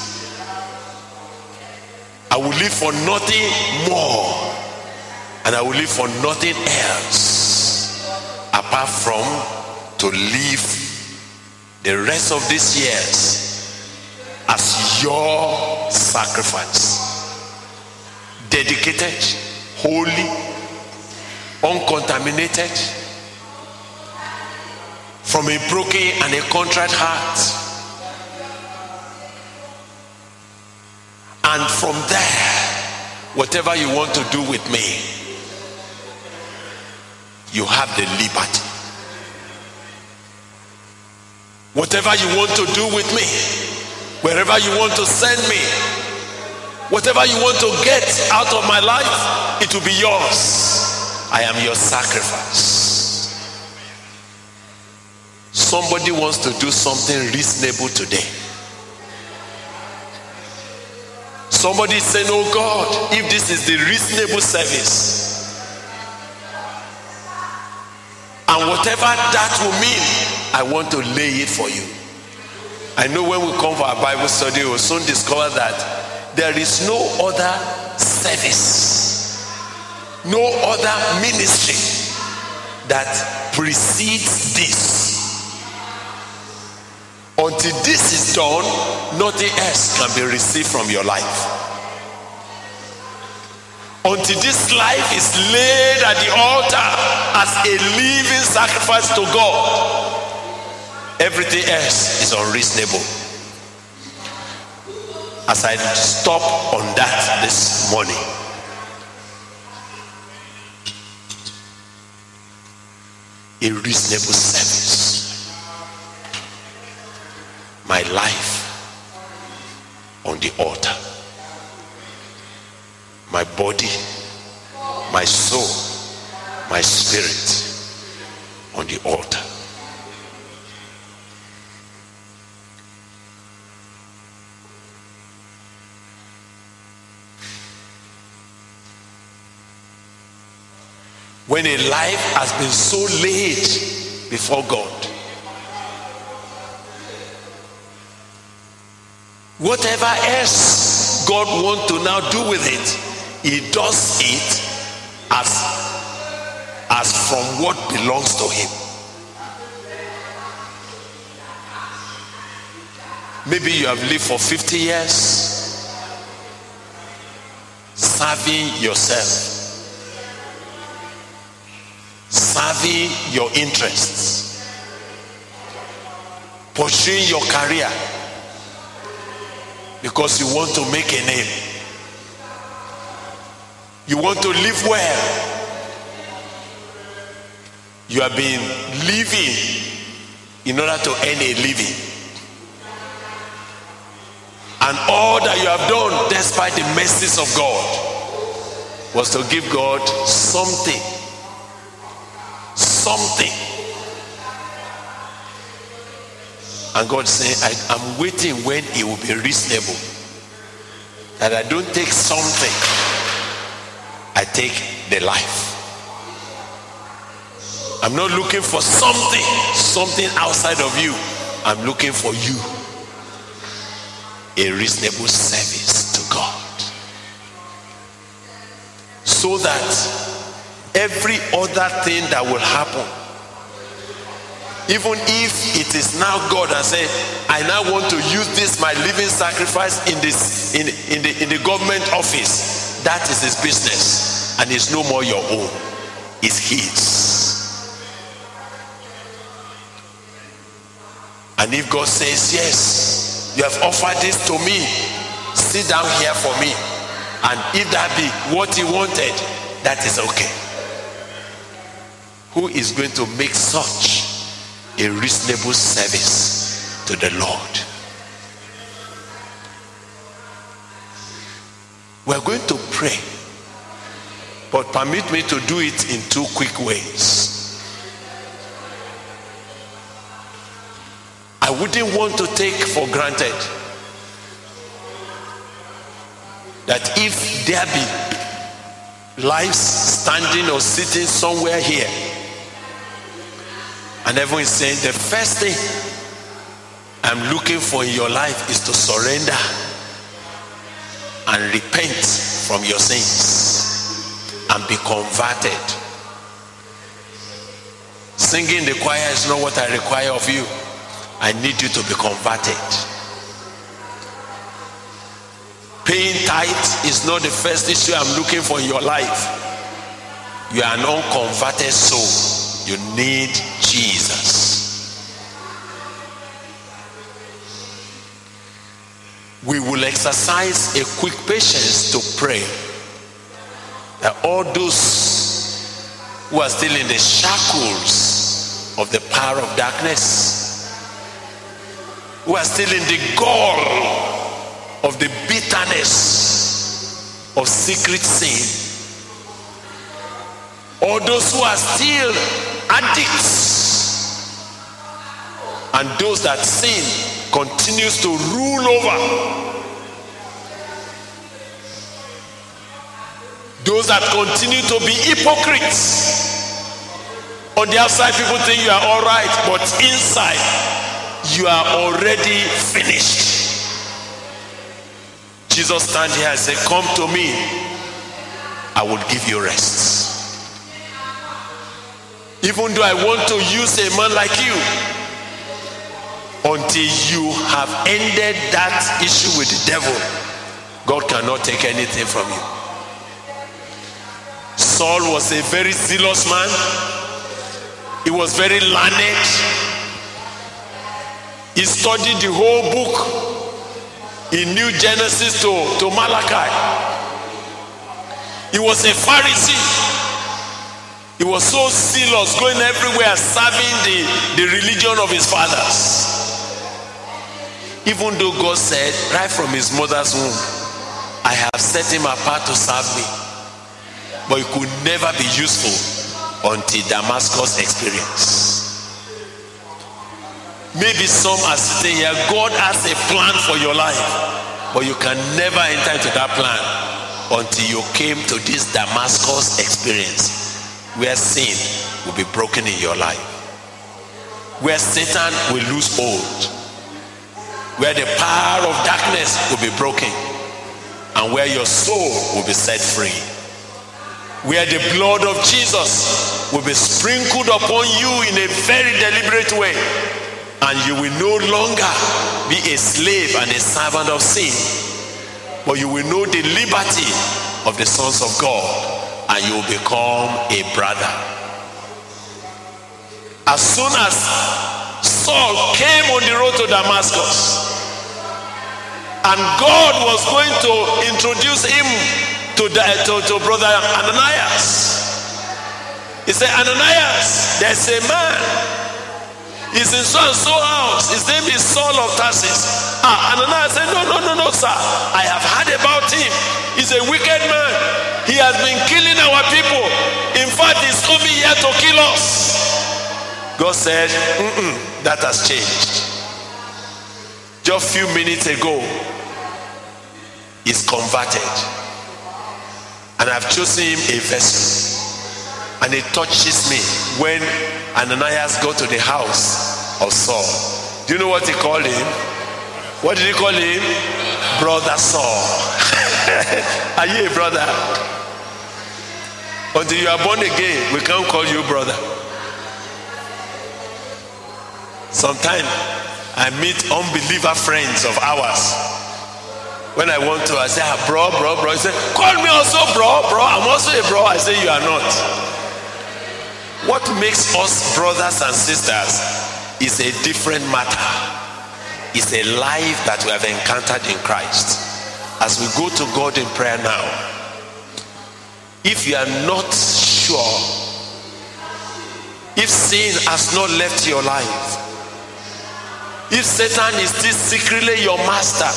I will live for nothing more. And I will live for nothing else apart from to live the rest of these years as your sacrifice. Dedicated, holy, uncontaminated, from a broken and a contrite heart. And from there, whatever you want to do with me, you have the liberty. Whatever you want to do with me, wherever you want to send me, whatever you want to get out of my life, it will be yours. I am your sacrifice. Somebody wants to do something reasonable today. Somebody is saying, oh God, if this is the reasonable service, and whatever that will mean, I want to lay it for you. I know when we come for our Bible study, we'll soon discover that there is no other service, no other ministry that precedes this. Until this is done, nothing else can be received from your life. Until this life is laid at the altar as a living sacrifice to God, everything else is unreasonable. As I stop on that this morning, a reasonable service. My life on the altar. My body, my soul, my spirit on the altar. When a life has been so laid before God, whatever else God wants to now do with it, he does it as, as from what belongs to him. Maybe you have lived for fifty years serving yourself, serving serving your interests, pursuing your career because you want to make a name. You want to live well. You have been living in order to earn a living. And all that you have done, despite the mercies of God, was to give God something. Something. And God said, I, I'm waiting when it will be reasonable. That I don't take something, I take the life. I'm not looking for something, something outside of you. I'm looking for you. A reasonable service to God. So that every other thing that will happen, even if it is now God and say, I now want to use this my living sacrifice in this in, in the in the government office, that is his business, and it's no more your own, it's his. And if God says, yes, you have offered this to me, sit down here for me, and if that be what he wanted, that is okay. Who is going to make such a reasonable service to the Lord? We're going to pray, but permit me to do it in two quick ways. I wouldn't want to take for granted that if there be lives standing or sitting somewhere here, and everyone is saying the first thing I'm looking for in your life is to surrender and repent from your sins and be converted. Singing the choir is not what I require of you. I need you to be converted. Paying tithe is not the first issue I'm looking for in your life. You are an unconverted soul. You need Jesus. We will exercise a quick patience to pray that all those who are still in the shackles of the power of darkness, who are still in the gall of the bitterness of secret sin, or those who are still addicts, and those that sin continues to rule over, those that continue to be hypocrites. On the outside, people think you are all right, but inside you are already finished. Jesus stand here and say, come to me, I will give you rest. Even though I want to use a man like you, until you have ended that issue with the devil, God cannot take anything from you. Saul was a very zealous man. He was very learned. He studied the whole book. He knew Genesis to, to Malachi. He was a Pharisee. He was so zealous, going everywhere, serving the, the religion of his fathers. Even though God said, right from his mother's womb, I have set him apart to serve me. But he could never be useful until Damascus experience. Maybe some are sitting here, God has a plan for your life, but you can never enter into that plan until you came to this Damascus experience, where sin will be broken in your life, where Satan will lose hold, where the power of darkness will be broken, and where your soul will be set free, where the blood of Jesus will be sprinkled upon you in a very deliberate way, and you will no longer be a slave and a servant of sin, but you will know the liberty of the sons of God, and you will become a brother. As soon as Saul came on the road to Damascus, and God was going to introduce him to, the, to, to brother Ananias, he said, Ananias, there's a man. He's in so and so house. His name is Saul of Tarsus. Ah, Ananias said, no, no, no, no, sir. I have heard about him. He's a wicked man. He has been killing our people. In fact, he's coming here to kill us. God said, mm-mm, that has changed. Just a few minutes ago, he's converted. And I've chosen him a vessel. And it touches me when Ananias got to the house of Saul. Do you know what he called him? What did he call him? Brother Saul. Are you a brother? Until you are born again, we can't call you brother. Sometimes I meet unbeliever friends of ours. When I want to, I say, ah, bro, bro, bro. He say, call me also bro, bro. I'm also a bro. I say, you are not. What makes us brothers and sisters is a different matter. It's a life that we have encountered in Christ. As we go to God in prayer now, if you are not sure, if sin has not left your life, if Satan is still secretly your master,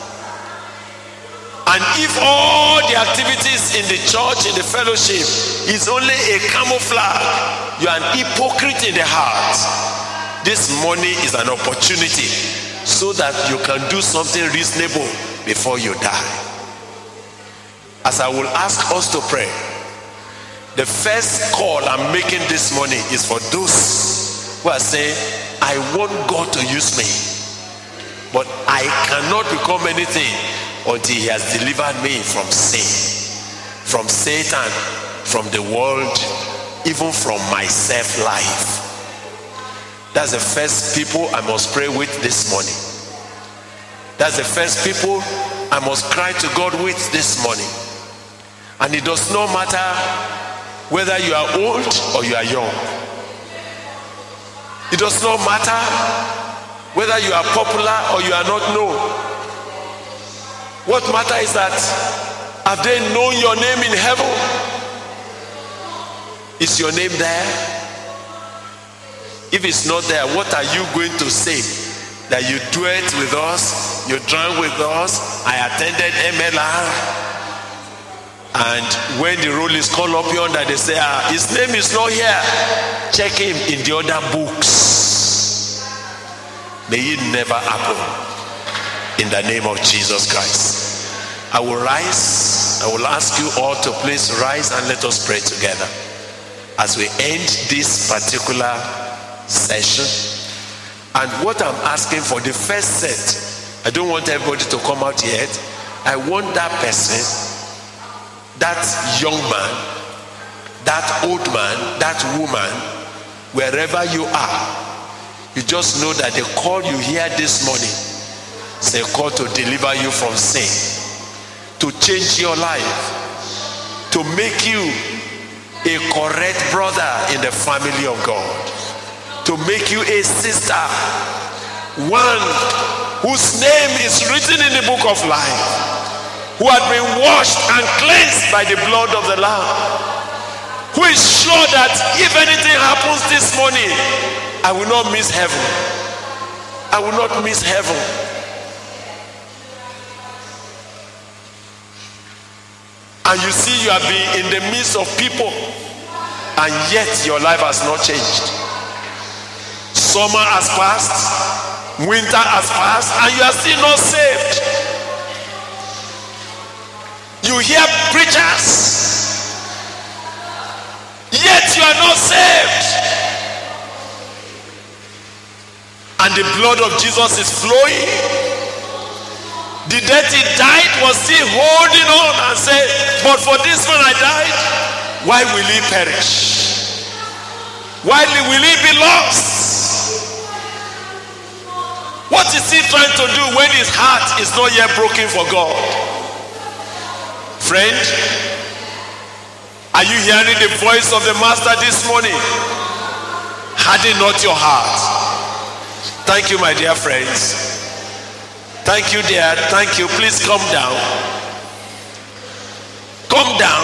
and if all the activities in the church, in the fellowship, is only a camouflage, you are an hypocrite in the heart. This morning is an opportunity so that you can do something reasonable before you die. As I will ask us to pray, the first call I'm making this morning is for those who are saying, I want God to use me, but I cannot become anything until he has delivered me from sin, from Satan, from the world, even from myself life. That's the first people I must pray with this morning. That's the first people I must cry to God with this morning. And it does not matter whether you are old or you are young. It does not matter whether you are popular or you are not known. What matters is that, have they known your name in heaven? Is your name there? If it's not there, what are you going to say? That you dwelt with us, you drank with us, I attended M L R, and when the roll is called up yonder, they say, ah, his name is not here. Check him in the other books. May it never happen. In the name of Jesus Christ. I will rise. I will ask you all to please rise and let us pray together as we end this particular session. And what I'm asking for, the first set, I don't want everybody to come out yet. I want that person, that young man, that old man, that woman, wherever you are, you just know that the call you hear this morning, it's a call to deliver you from sin, to change your life, to make you a correct brother in the family of God, to make you a sister, one whose name is written in the book of life, who had been washed and cleansed by the blood of the Lamb, who is sure that if anything happens this morning, I will not miss heaven. I will not miss heaven. And you see, you have been in the midst of people, and yet your life has not changed. Summer has passed, winter has passed, and you are still not saved. You hear preachers, yet you are not saved. And the blood of Jesus is flowing. The death he died was still holding on and said, but for this one I died, why will he perish? Why will he be lost? What is he trying to do when his heart is not yet broken for God? Friend, are you hearing the voice of the Master this morning? harden not your heart. Thank you, my dear friends. Thank you, dear. Thank you. Please come down. Come down.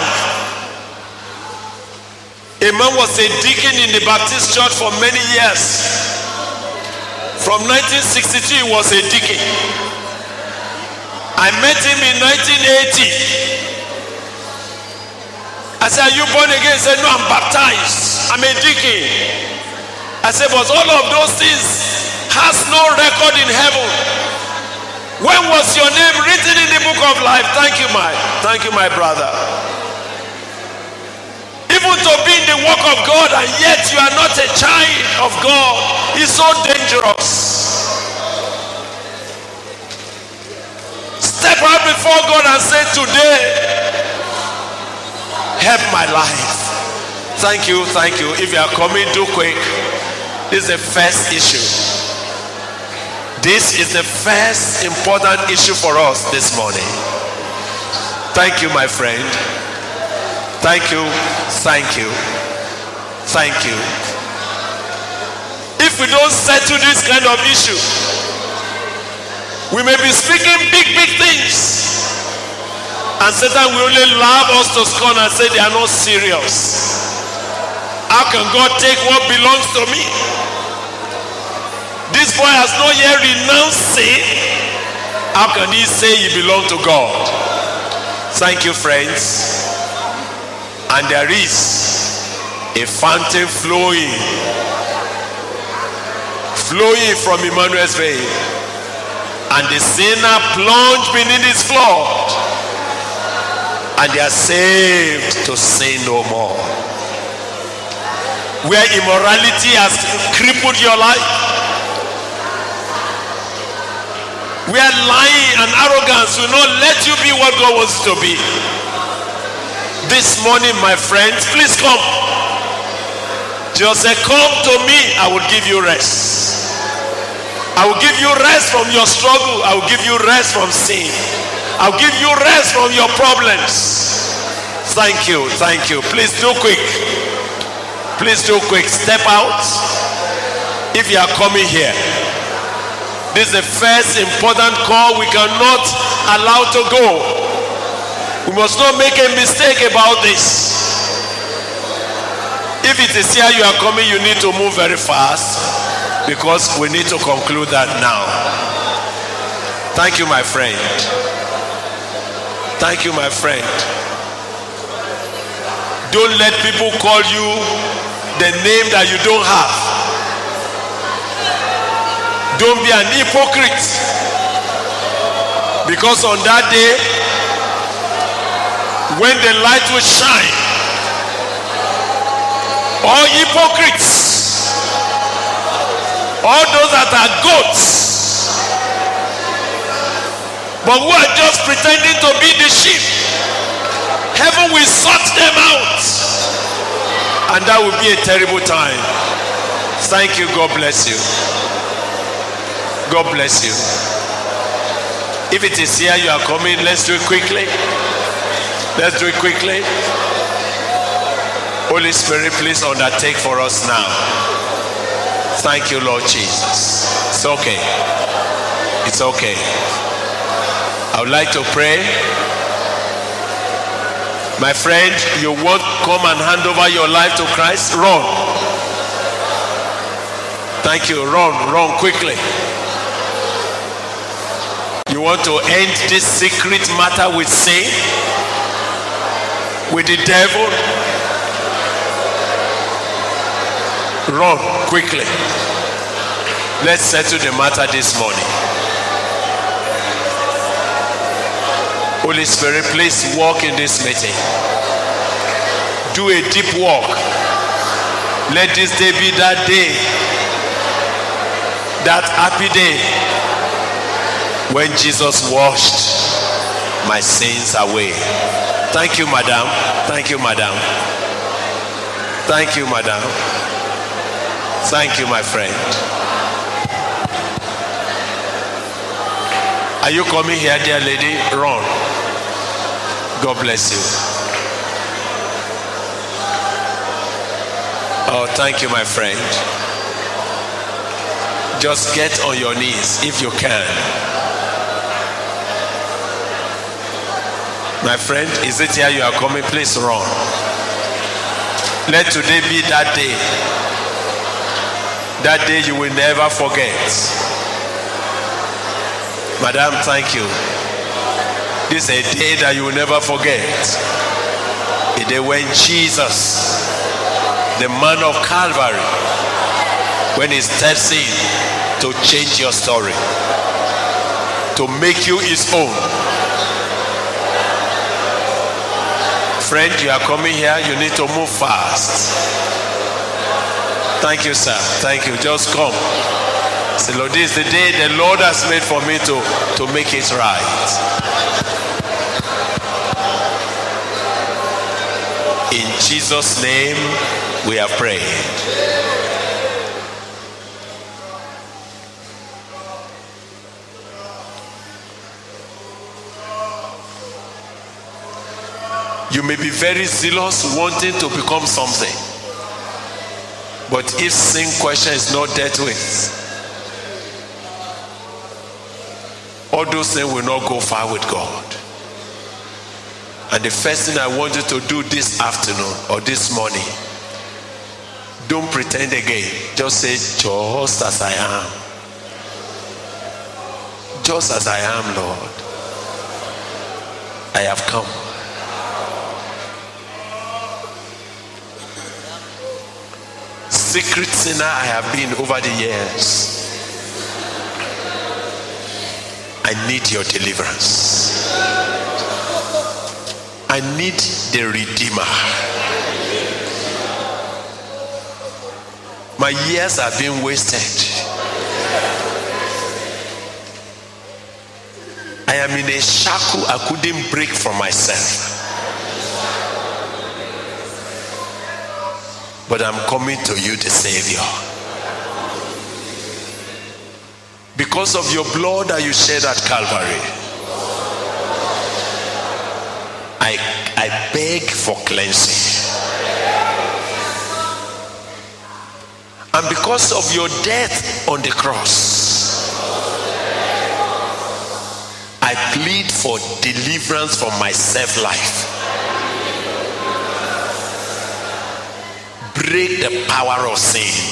A man was a deacon in the Baptist church for many years. From nineteen sixty-two, he was a deacon. I met him in nineteen eighty. I said, "Are you born again?" He said, "No, I'm baptized. I'm a deacon." I said, "But all of those things has no record in heaven. When was your name written in the book of life?" Thank you, my thank you, my brother. Even to be in the work of God and yet you are not a child of God is so dangerous. Step out before God and say, "Today, help my life." Thank you, thank you. If you are coming, do quick. This is the first issue. This is the first important issue for us this morning. Thank you, my friend. Thank you, thank you, thank you. If we don't settle this kind of issue, we may be speaking big, big things, and Satan will only laugh us to scorn and say they are not serious. How can God take what belongs to me? This boy has not yet renounced sin. How can he say he belongs to God? Thank you, friends. And there is a fountain flowing, flowing from Emmanuel's vein. And the sinner plunged beneath his flood. And they are saved to sin no more. Where immorality has crippled your life, where lying and arrogance will not let you be what God wants to be. This morning, my friends, please come. Jesus said, "Come to me, I will give you rest. I will give you rest from your struggle. I will give you rest from sin. I will give you rest from your problems." Thank you, thank you. Please do quick. Please do quick. Step out. If you are coming here, this is the first important call we cannot allow to go. We must not make a mistake about this. If it is here you are coming, you need to move very fast because we need to conclude that now. Thank you, my friend. Thank you, my friend. Don't let people call you the name that you don't have. Don't be an hypocrite. Because on that day, when the light will shine, all hypocrites, all those that are goats, but who are just pretending to be the sheep, heaven will sort them out, and that will be a terrible time. Thank you. God bless you. God bless you. If it is here you are coming, let's do it quickly. Let's do it quickly. Holy Spirit, please undertake for us now. Thank you, Lord Jesus. It's okay. It's okay. I would like to pray. My friend, you want to come and hand over your life to Christ? Run. Thank you. Run, run quickly. You want to end this secret matter with sin? With the devil? Run quickly. Let's settle the matter this morning. Holy Spirit, please walk in this meeting. Do a deep walk. Let this day be that day, that happy day when Jesus washed my sins away. Thank you, madam. Thank you, madam. Thank you, madam. Thank you, my friend. Are you coming here, dear lady? Run. God bless you. Oh, thank you, my friend. Just get on your knees if you can. My friend, is it here you are coming? Please run. Let today be that day. That day you will never forget. Madam, thank you. This is a day that you will never forget. A day when Jesus, the man of Calvary, when he steps in to change your story, to make you his own. Friend, you are coming here, you need to move fast. Thank you, sir. Thank you. Just come. Say, Lord, this is the day the Lord has made for me to, to make it right. In Jesus' name, we have prayed. You may be very zealous wanting to become something, but if sin question is not dealt with, all those things will not go far with God. And the first thing I want you to do this afternoon or this morning, don't pretend again. Just say, just as I am. Just as I am, Lord, I have come. Secret sinner I have been over the years. I need your deliverance. I need the Redeemer. My years have been wasted. I am in a shackle I couldn't break from myself. But I'm coming to you, the Savior. Because of your blood that you shed at Calvary, I, I beg for cleansing. And because of your death on the cross, I plead for deliverance from my self-life. Break the power of sin.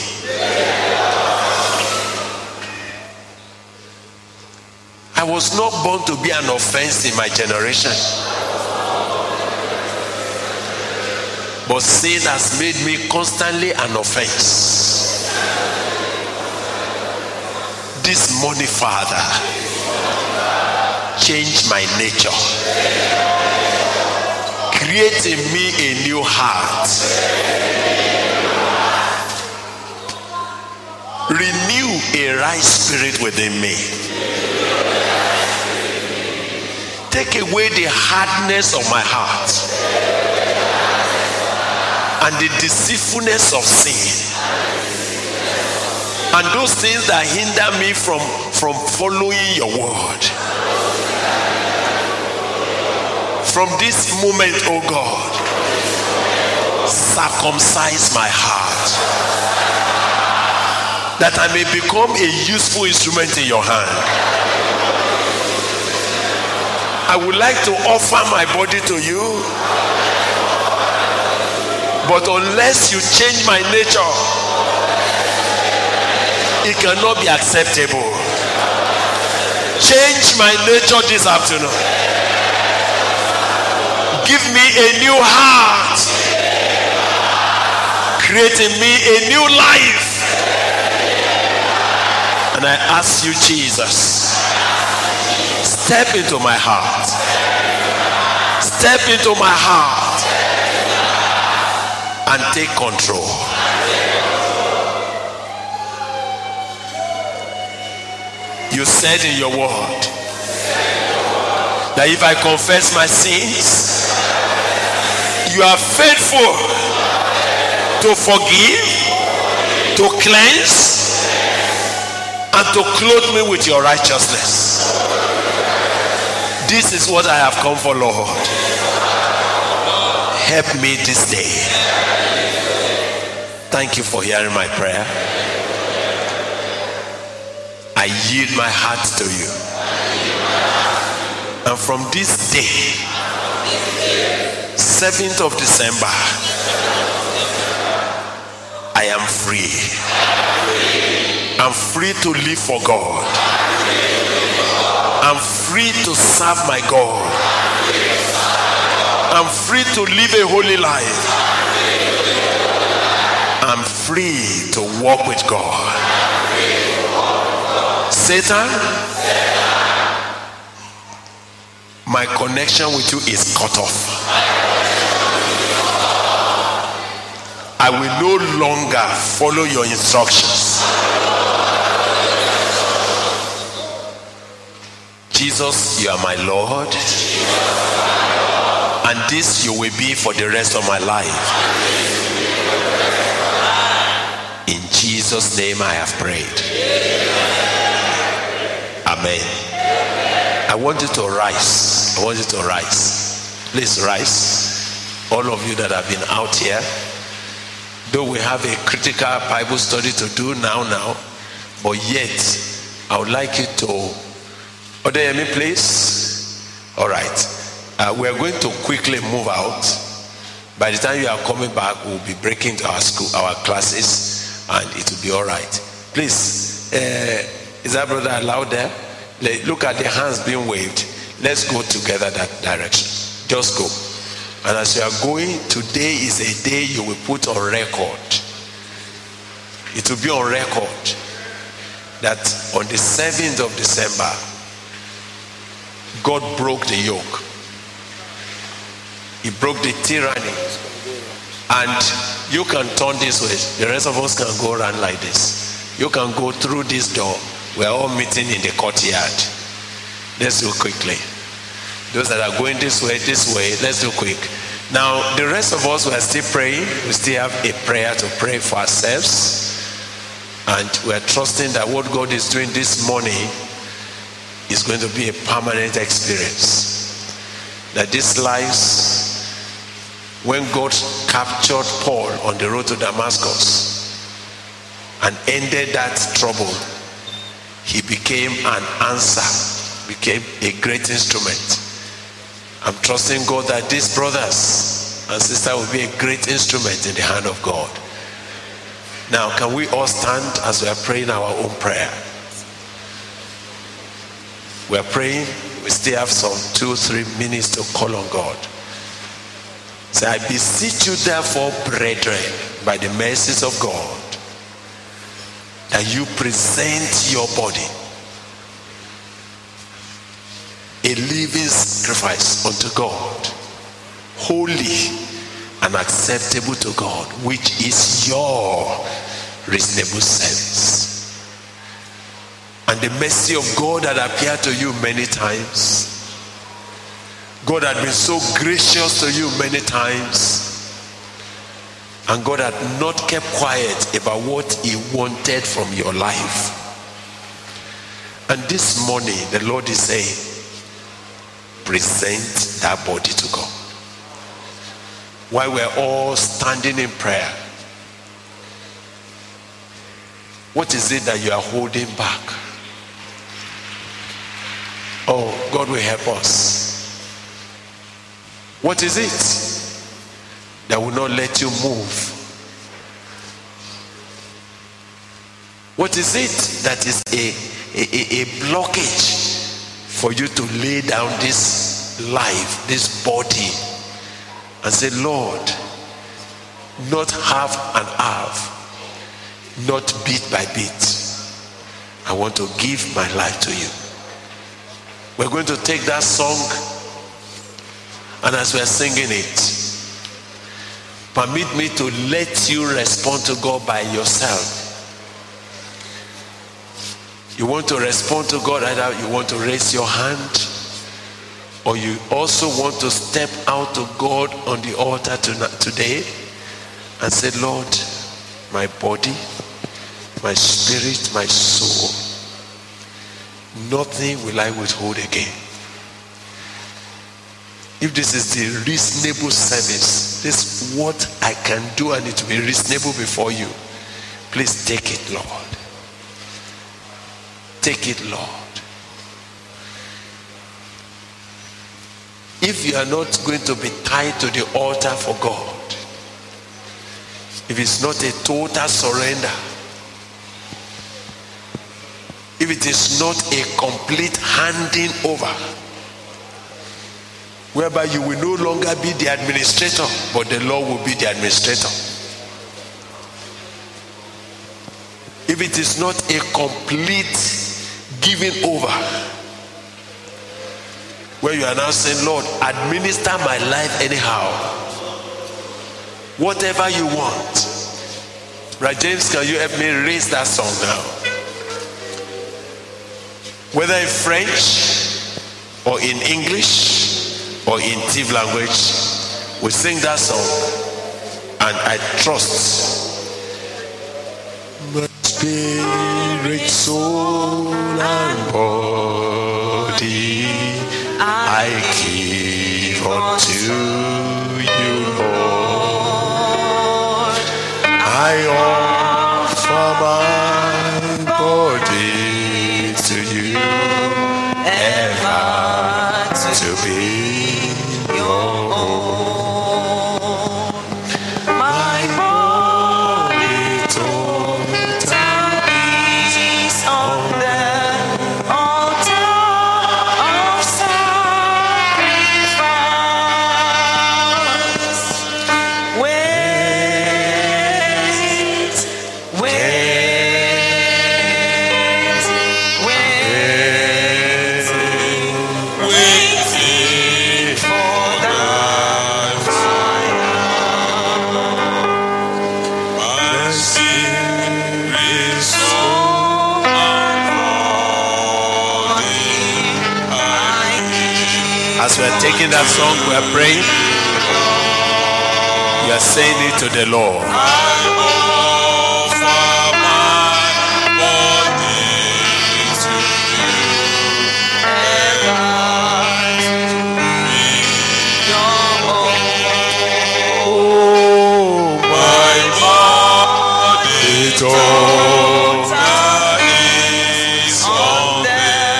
I was not born to be an offense in my generation, but sin has made me constantly an offense. This morning, Father, change my nature. Create in me a new heart. Renew a right spirit within me. Take away the hardness of my heart and the deceitfulness of sin and those things that hinder me from, from following your word. From this moment, oh God, circumcise my heart, that I may become a useful instrument in your hand. I would like to offer my body to you, but unless you change my nature, it cannot be acceptable. Change my nature this afternoon. Give me a new heart. Create in me a new life. And I ask you, Jesus, step into my heart. Step into my heart and take control. You said in your word that if I confess my sins, you are faithful to forgive, to cleanse, and to clothe me with your righteousness. This is what I have come for, Lord. Help me this day. Thank you for hearing my prayer. I yield my heart to you. And from this day, seventh of December, I am free. I'm free to live for God. I'm free to serve my God. I'm free to live a holy life. I'm free to walk with God. Satan, my connection with you is cut off. I will no longer follow your instructions. Jesus, you are my Lord, and this you will be for the rest of my life. In Jesus' name I have prayed. Amen. I want you to rise. I want you to rise. Please rise. All of you that have been out here, though we have a critical Bible study to do now, now, but yet I would like you to. Odeyemi, please. All right. Uh, we are going to quickly move out. By the time you are coming back, we'll be breaking our school, our classes, and it will be all right. Please, uh, is that brother allowed there? Look at the hands being waved. Let's go together that direction. Just go. And as you are going, today is a day you will put on record. It will be on record that on the seventh of December, God broke the yoke. He broke the tyranny. And you can turn this way. The rest of us can go around like this. You can go through this door. We're all meeting in the courtyard. Let's do quickly. Those that are going this way, this way, let's do quick. Now, the rest of us, we are still praying. We still have a prayer to pray for ourselves. And we are trusting that what God is doing this morning is going to be a permanent experience. That these lives, when God captured Paul on the road to Damascus and ended that trouble, he became an answer, became a great instrument. I'm trusting God that these brothers and sisters will be a great instrument in the hand of God. Now, can we all stand as we are praying our own prayer? We are praying. We still have some two, three minutes to call on God. Say, I beseech you therefore, brethren, by the mercies of God, that you present your body a living sacrifice unto God, holy and acceptable to God, which is your reasonable service. And the mercy of God had appeared to you many times. God had been so gracious to you many times. And God had not kept quiet about what he wanted from your life. And this morning, the Lord is saying, present that body to God. While we're all standing in prayer, what is it that you are holding back? Oh, God will help us. What is it that will not let you move? What is it that is a, a, a blockage for you to lay down this life, this body, and say, Lord, not half and half, not bit by bit, I want to give my life to you. We're going to take that song, and as we're singing it, permit me to let you respond to God by yourself. You want to respond to God, either you want to raise your hand, or you also want to step out to God on the altar today and say, Lord, my body, my spirit, my soul, nothing will I withhold again. If this is the reasonable service, this is what I can do and it will be reasonable before you, please take it, Lord. Take it, Lord. If you are not going to be tied to the altar for God, if it's not a total surrender, if it is not a complete handing over, whereby you will no longer be the administrator, but the Lord will be the administrator. If it is not a complete giving over, where you are now saying, Lord, administer my life anyhow, whatever you want. Right, James, can you help me raise that song now? Whether in French or in English or in Tiv language, we sing that song, and I trust my spirit, soul, and body I give unto you, Lord. I offer my body to you, ever to be your own. My body total is on the altar of sacrifice. Wait, wait, wait, waiting for that fire. My spirit, soul, and body I give. As we are taking that song, we are praying. You are saying it to the Lord. I offer my body to you, ever your own. Oh, my body total is on the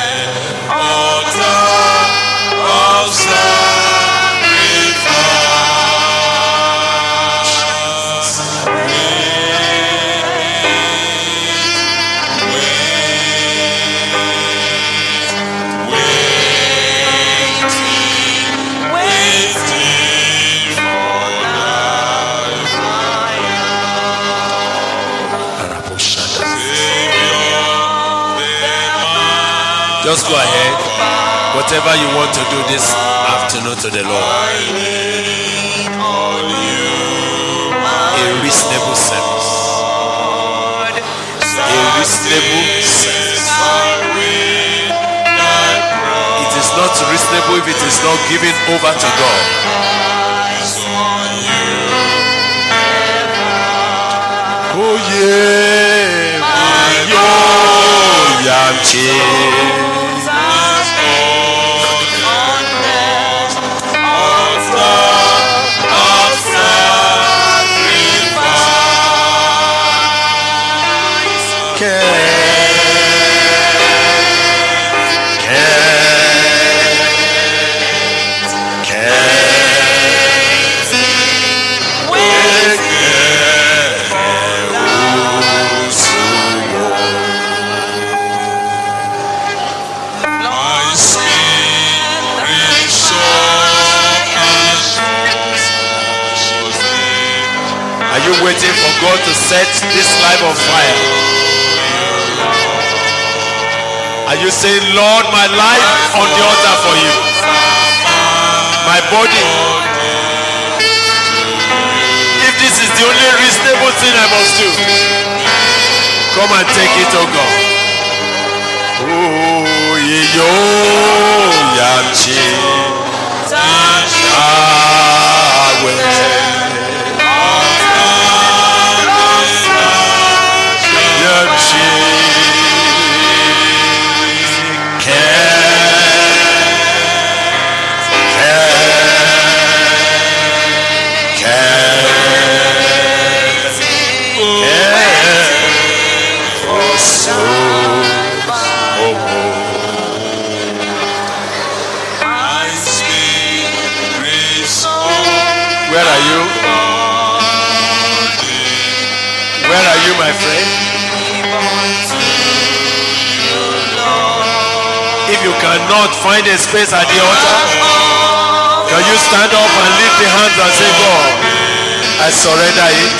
altar of sacrifice. Just go ahead. Whatever you want to do this afternoon to the Lord. A reasonable service. A reasonable service. It is not reasonable if it is not given over to God. Oh yeah, yo, yam waiting for God to set this life on fire. Are you saying, Lord, my life on the altar for you, my body? If this is the only reasonable thing I must do, come and take it, oh God. Oh, yo, yamchi, ah, well. Oh Where are you? Where are you, my friend? If you cannot find a space at the altar, can you stand up and lift the hands and say, God, I surrender it.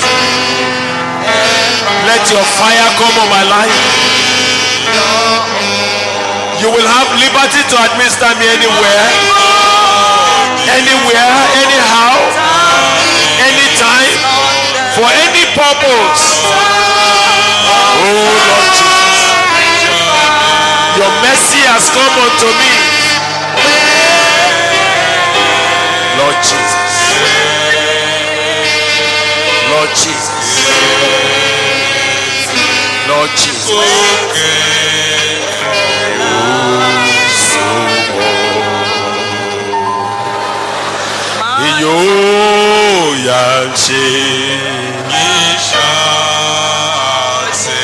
Let your fire come on my life. You will have liberty to administer me anywhere, anywhere, anyhow, anytime, for any purpose. Oh Lord Jesus, your mercy has come unto me. Lord Jesus, Lord Jesus, Lord Jesus. Yo yanche ishate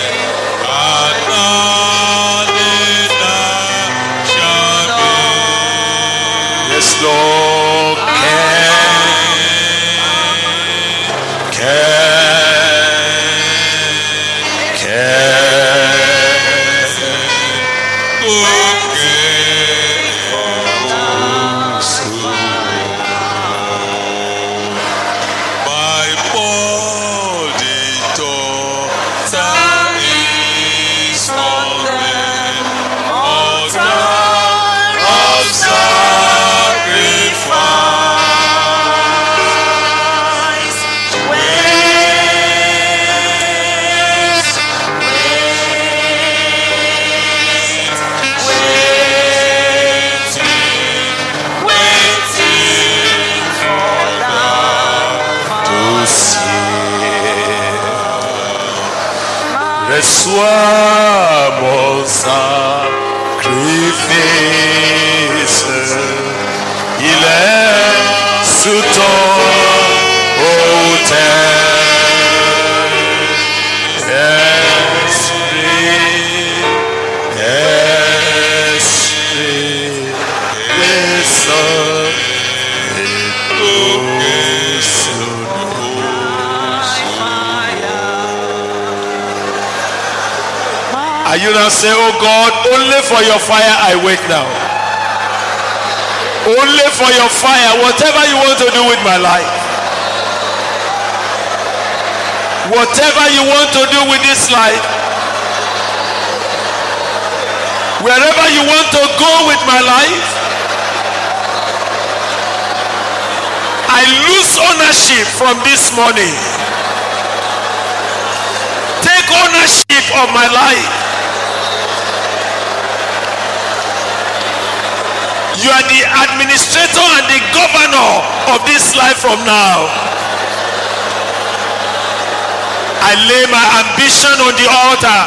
anadena shabe. Yes, Lord, can can can reçois mon sacrifice, il est sous ton autel. Esprit, Esprit, descends et tous sur nous. Are you now saying, oh God, only for your fire I wait now? Only for your fire, whatever you want to do with my life, whatever you want to do with this life, wherever you want to go with my life, I lose ownership from this morning. Take ownership of my life. You are the administrator and the governor of this life from now. I lay my ambition on the altar.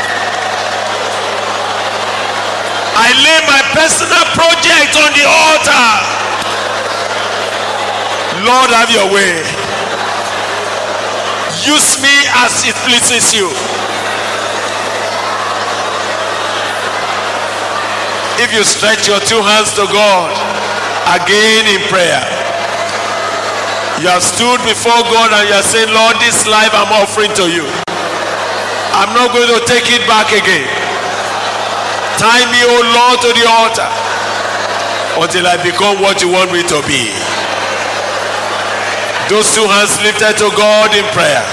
I lay my personal project on the altar. Lord, have your way. Use me as it pleases you. If you stretch your two hands to God again in prayer, you have stood before God and you are saying, Lord, this life I'm offering to you. I'm not going to take it back again. Tie me, oh Lord, to the altar until I become what you want me to be. Those two hands lifted to God in prayer.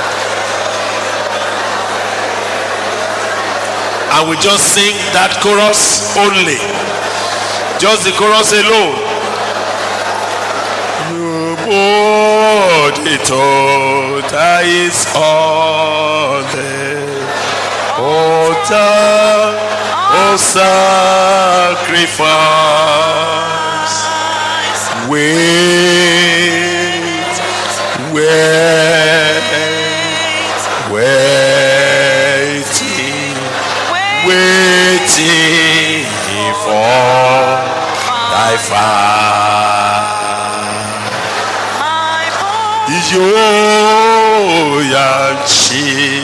And we just sing that chorus only. Just the chorus alone. Your body total is on the altar of sacrifice. Wait, wait, waiting, waiting for thy fire. Yoyanchi.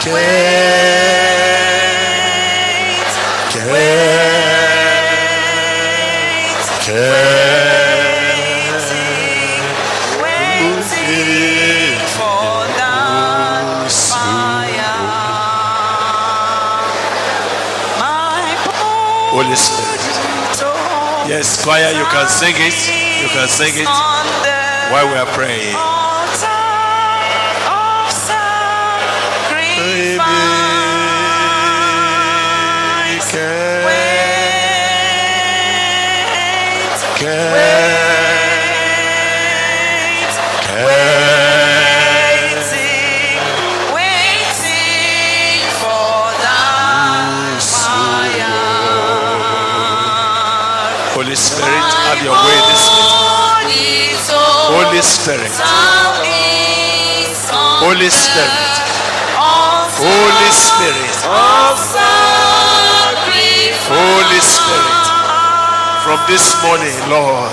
Holy Spirit. Yes, choir, you can sing it. You can sing it while we are praying. Holy Spirit, have your way this meeting. Holy Spirit. Holy Spirit. Holy Spirit. Holy Spirit. From this morning, Lord,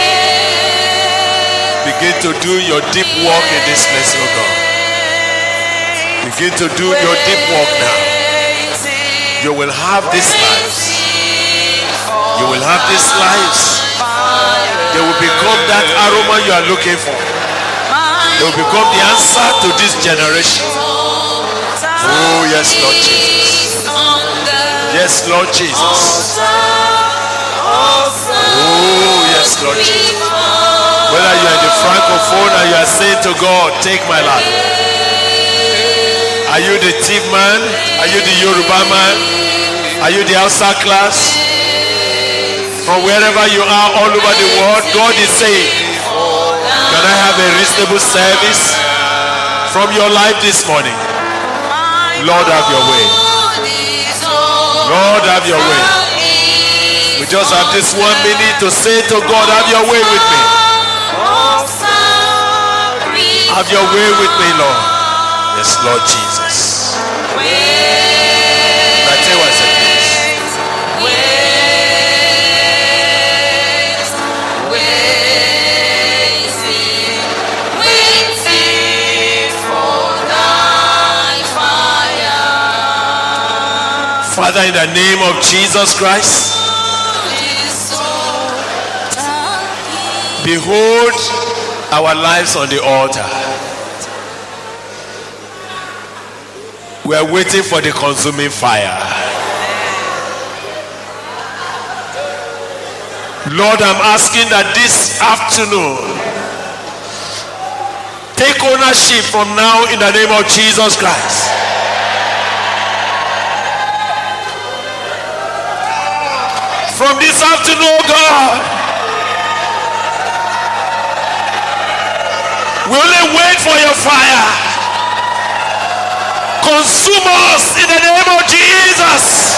begin to do your deep work in this place, oh God. Begin to do your deep work now. You will have these lives. You will have these lives. They will become that aroma you are looking for. They will become the answer to this generation. Oh, yes, Lord Jesus. Yes, Lord Jesus. Oh, yes, Lord Jesus. Whether you are the francophone and you are saying to God, take my life. Are you the thief man? Are you the Yoruba man? Are you the Hausa class? Or wherever you are all over the world, God is saying, can I have a reasonable service from your life this morning? Lord, have your way. Lord, have your way. We just have this one minute to say to God, have your way with me. Have your way with me, Lord. Yes, Lord Jesus. That's it was it. Father, in the name of Jesus Christ, behold our lives on the altar. We are waiting for the consuming fire. Lord, I'm asking that this afternoon, take ownership from now in the name of Jesus Christ. From this afternoon, God, we only wait for your fire. Consume us in the name of Jesus.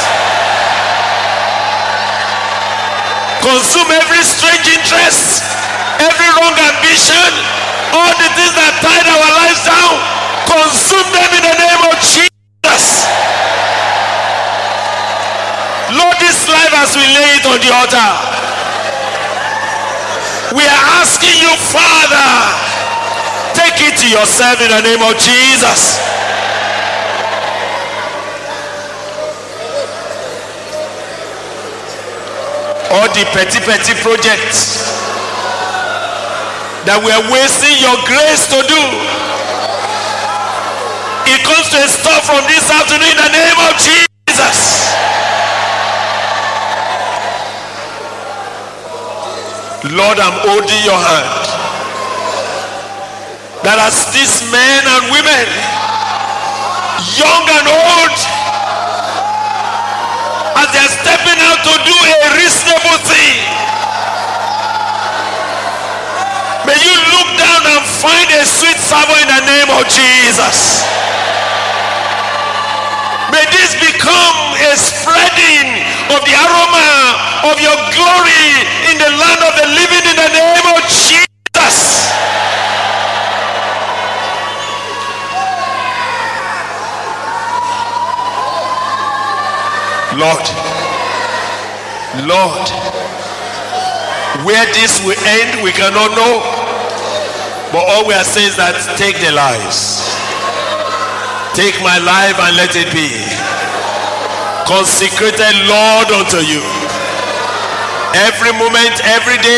Consume every strange interest, every wrong ambition, all the things that tied our lives down. Consume them in the name of Jesus. Lord, this life as we lay it on the altar, we are asking you, Father, take it to yourself in the name of Jesus. All the petty petty projects that we are wasting your grace to do, it comes to a stop from this afternoon in the name of Jesus. Lord, I'm holding your hand. That as these men and women, young and old, as they're stepping out to do a reasonable thing, may you look down and find a sweet savor in the name of Jesus. May this become a spreading of the aroma of your glory in the land of the living in the name of Jesus. Lord, Lord, where this will end, we cannot know. But all we are saying is that take the lives. Take my life and let it be consecrated, Lord, unto you. Every moment, every day.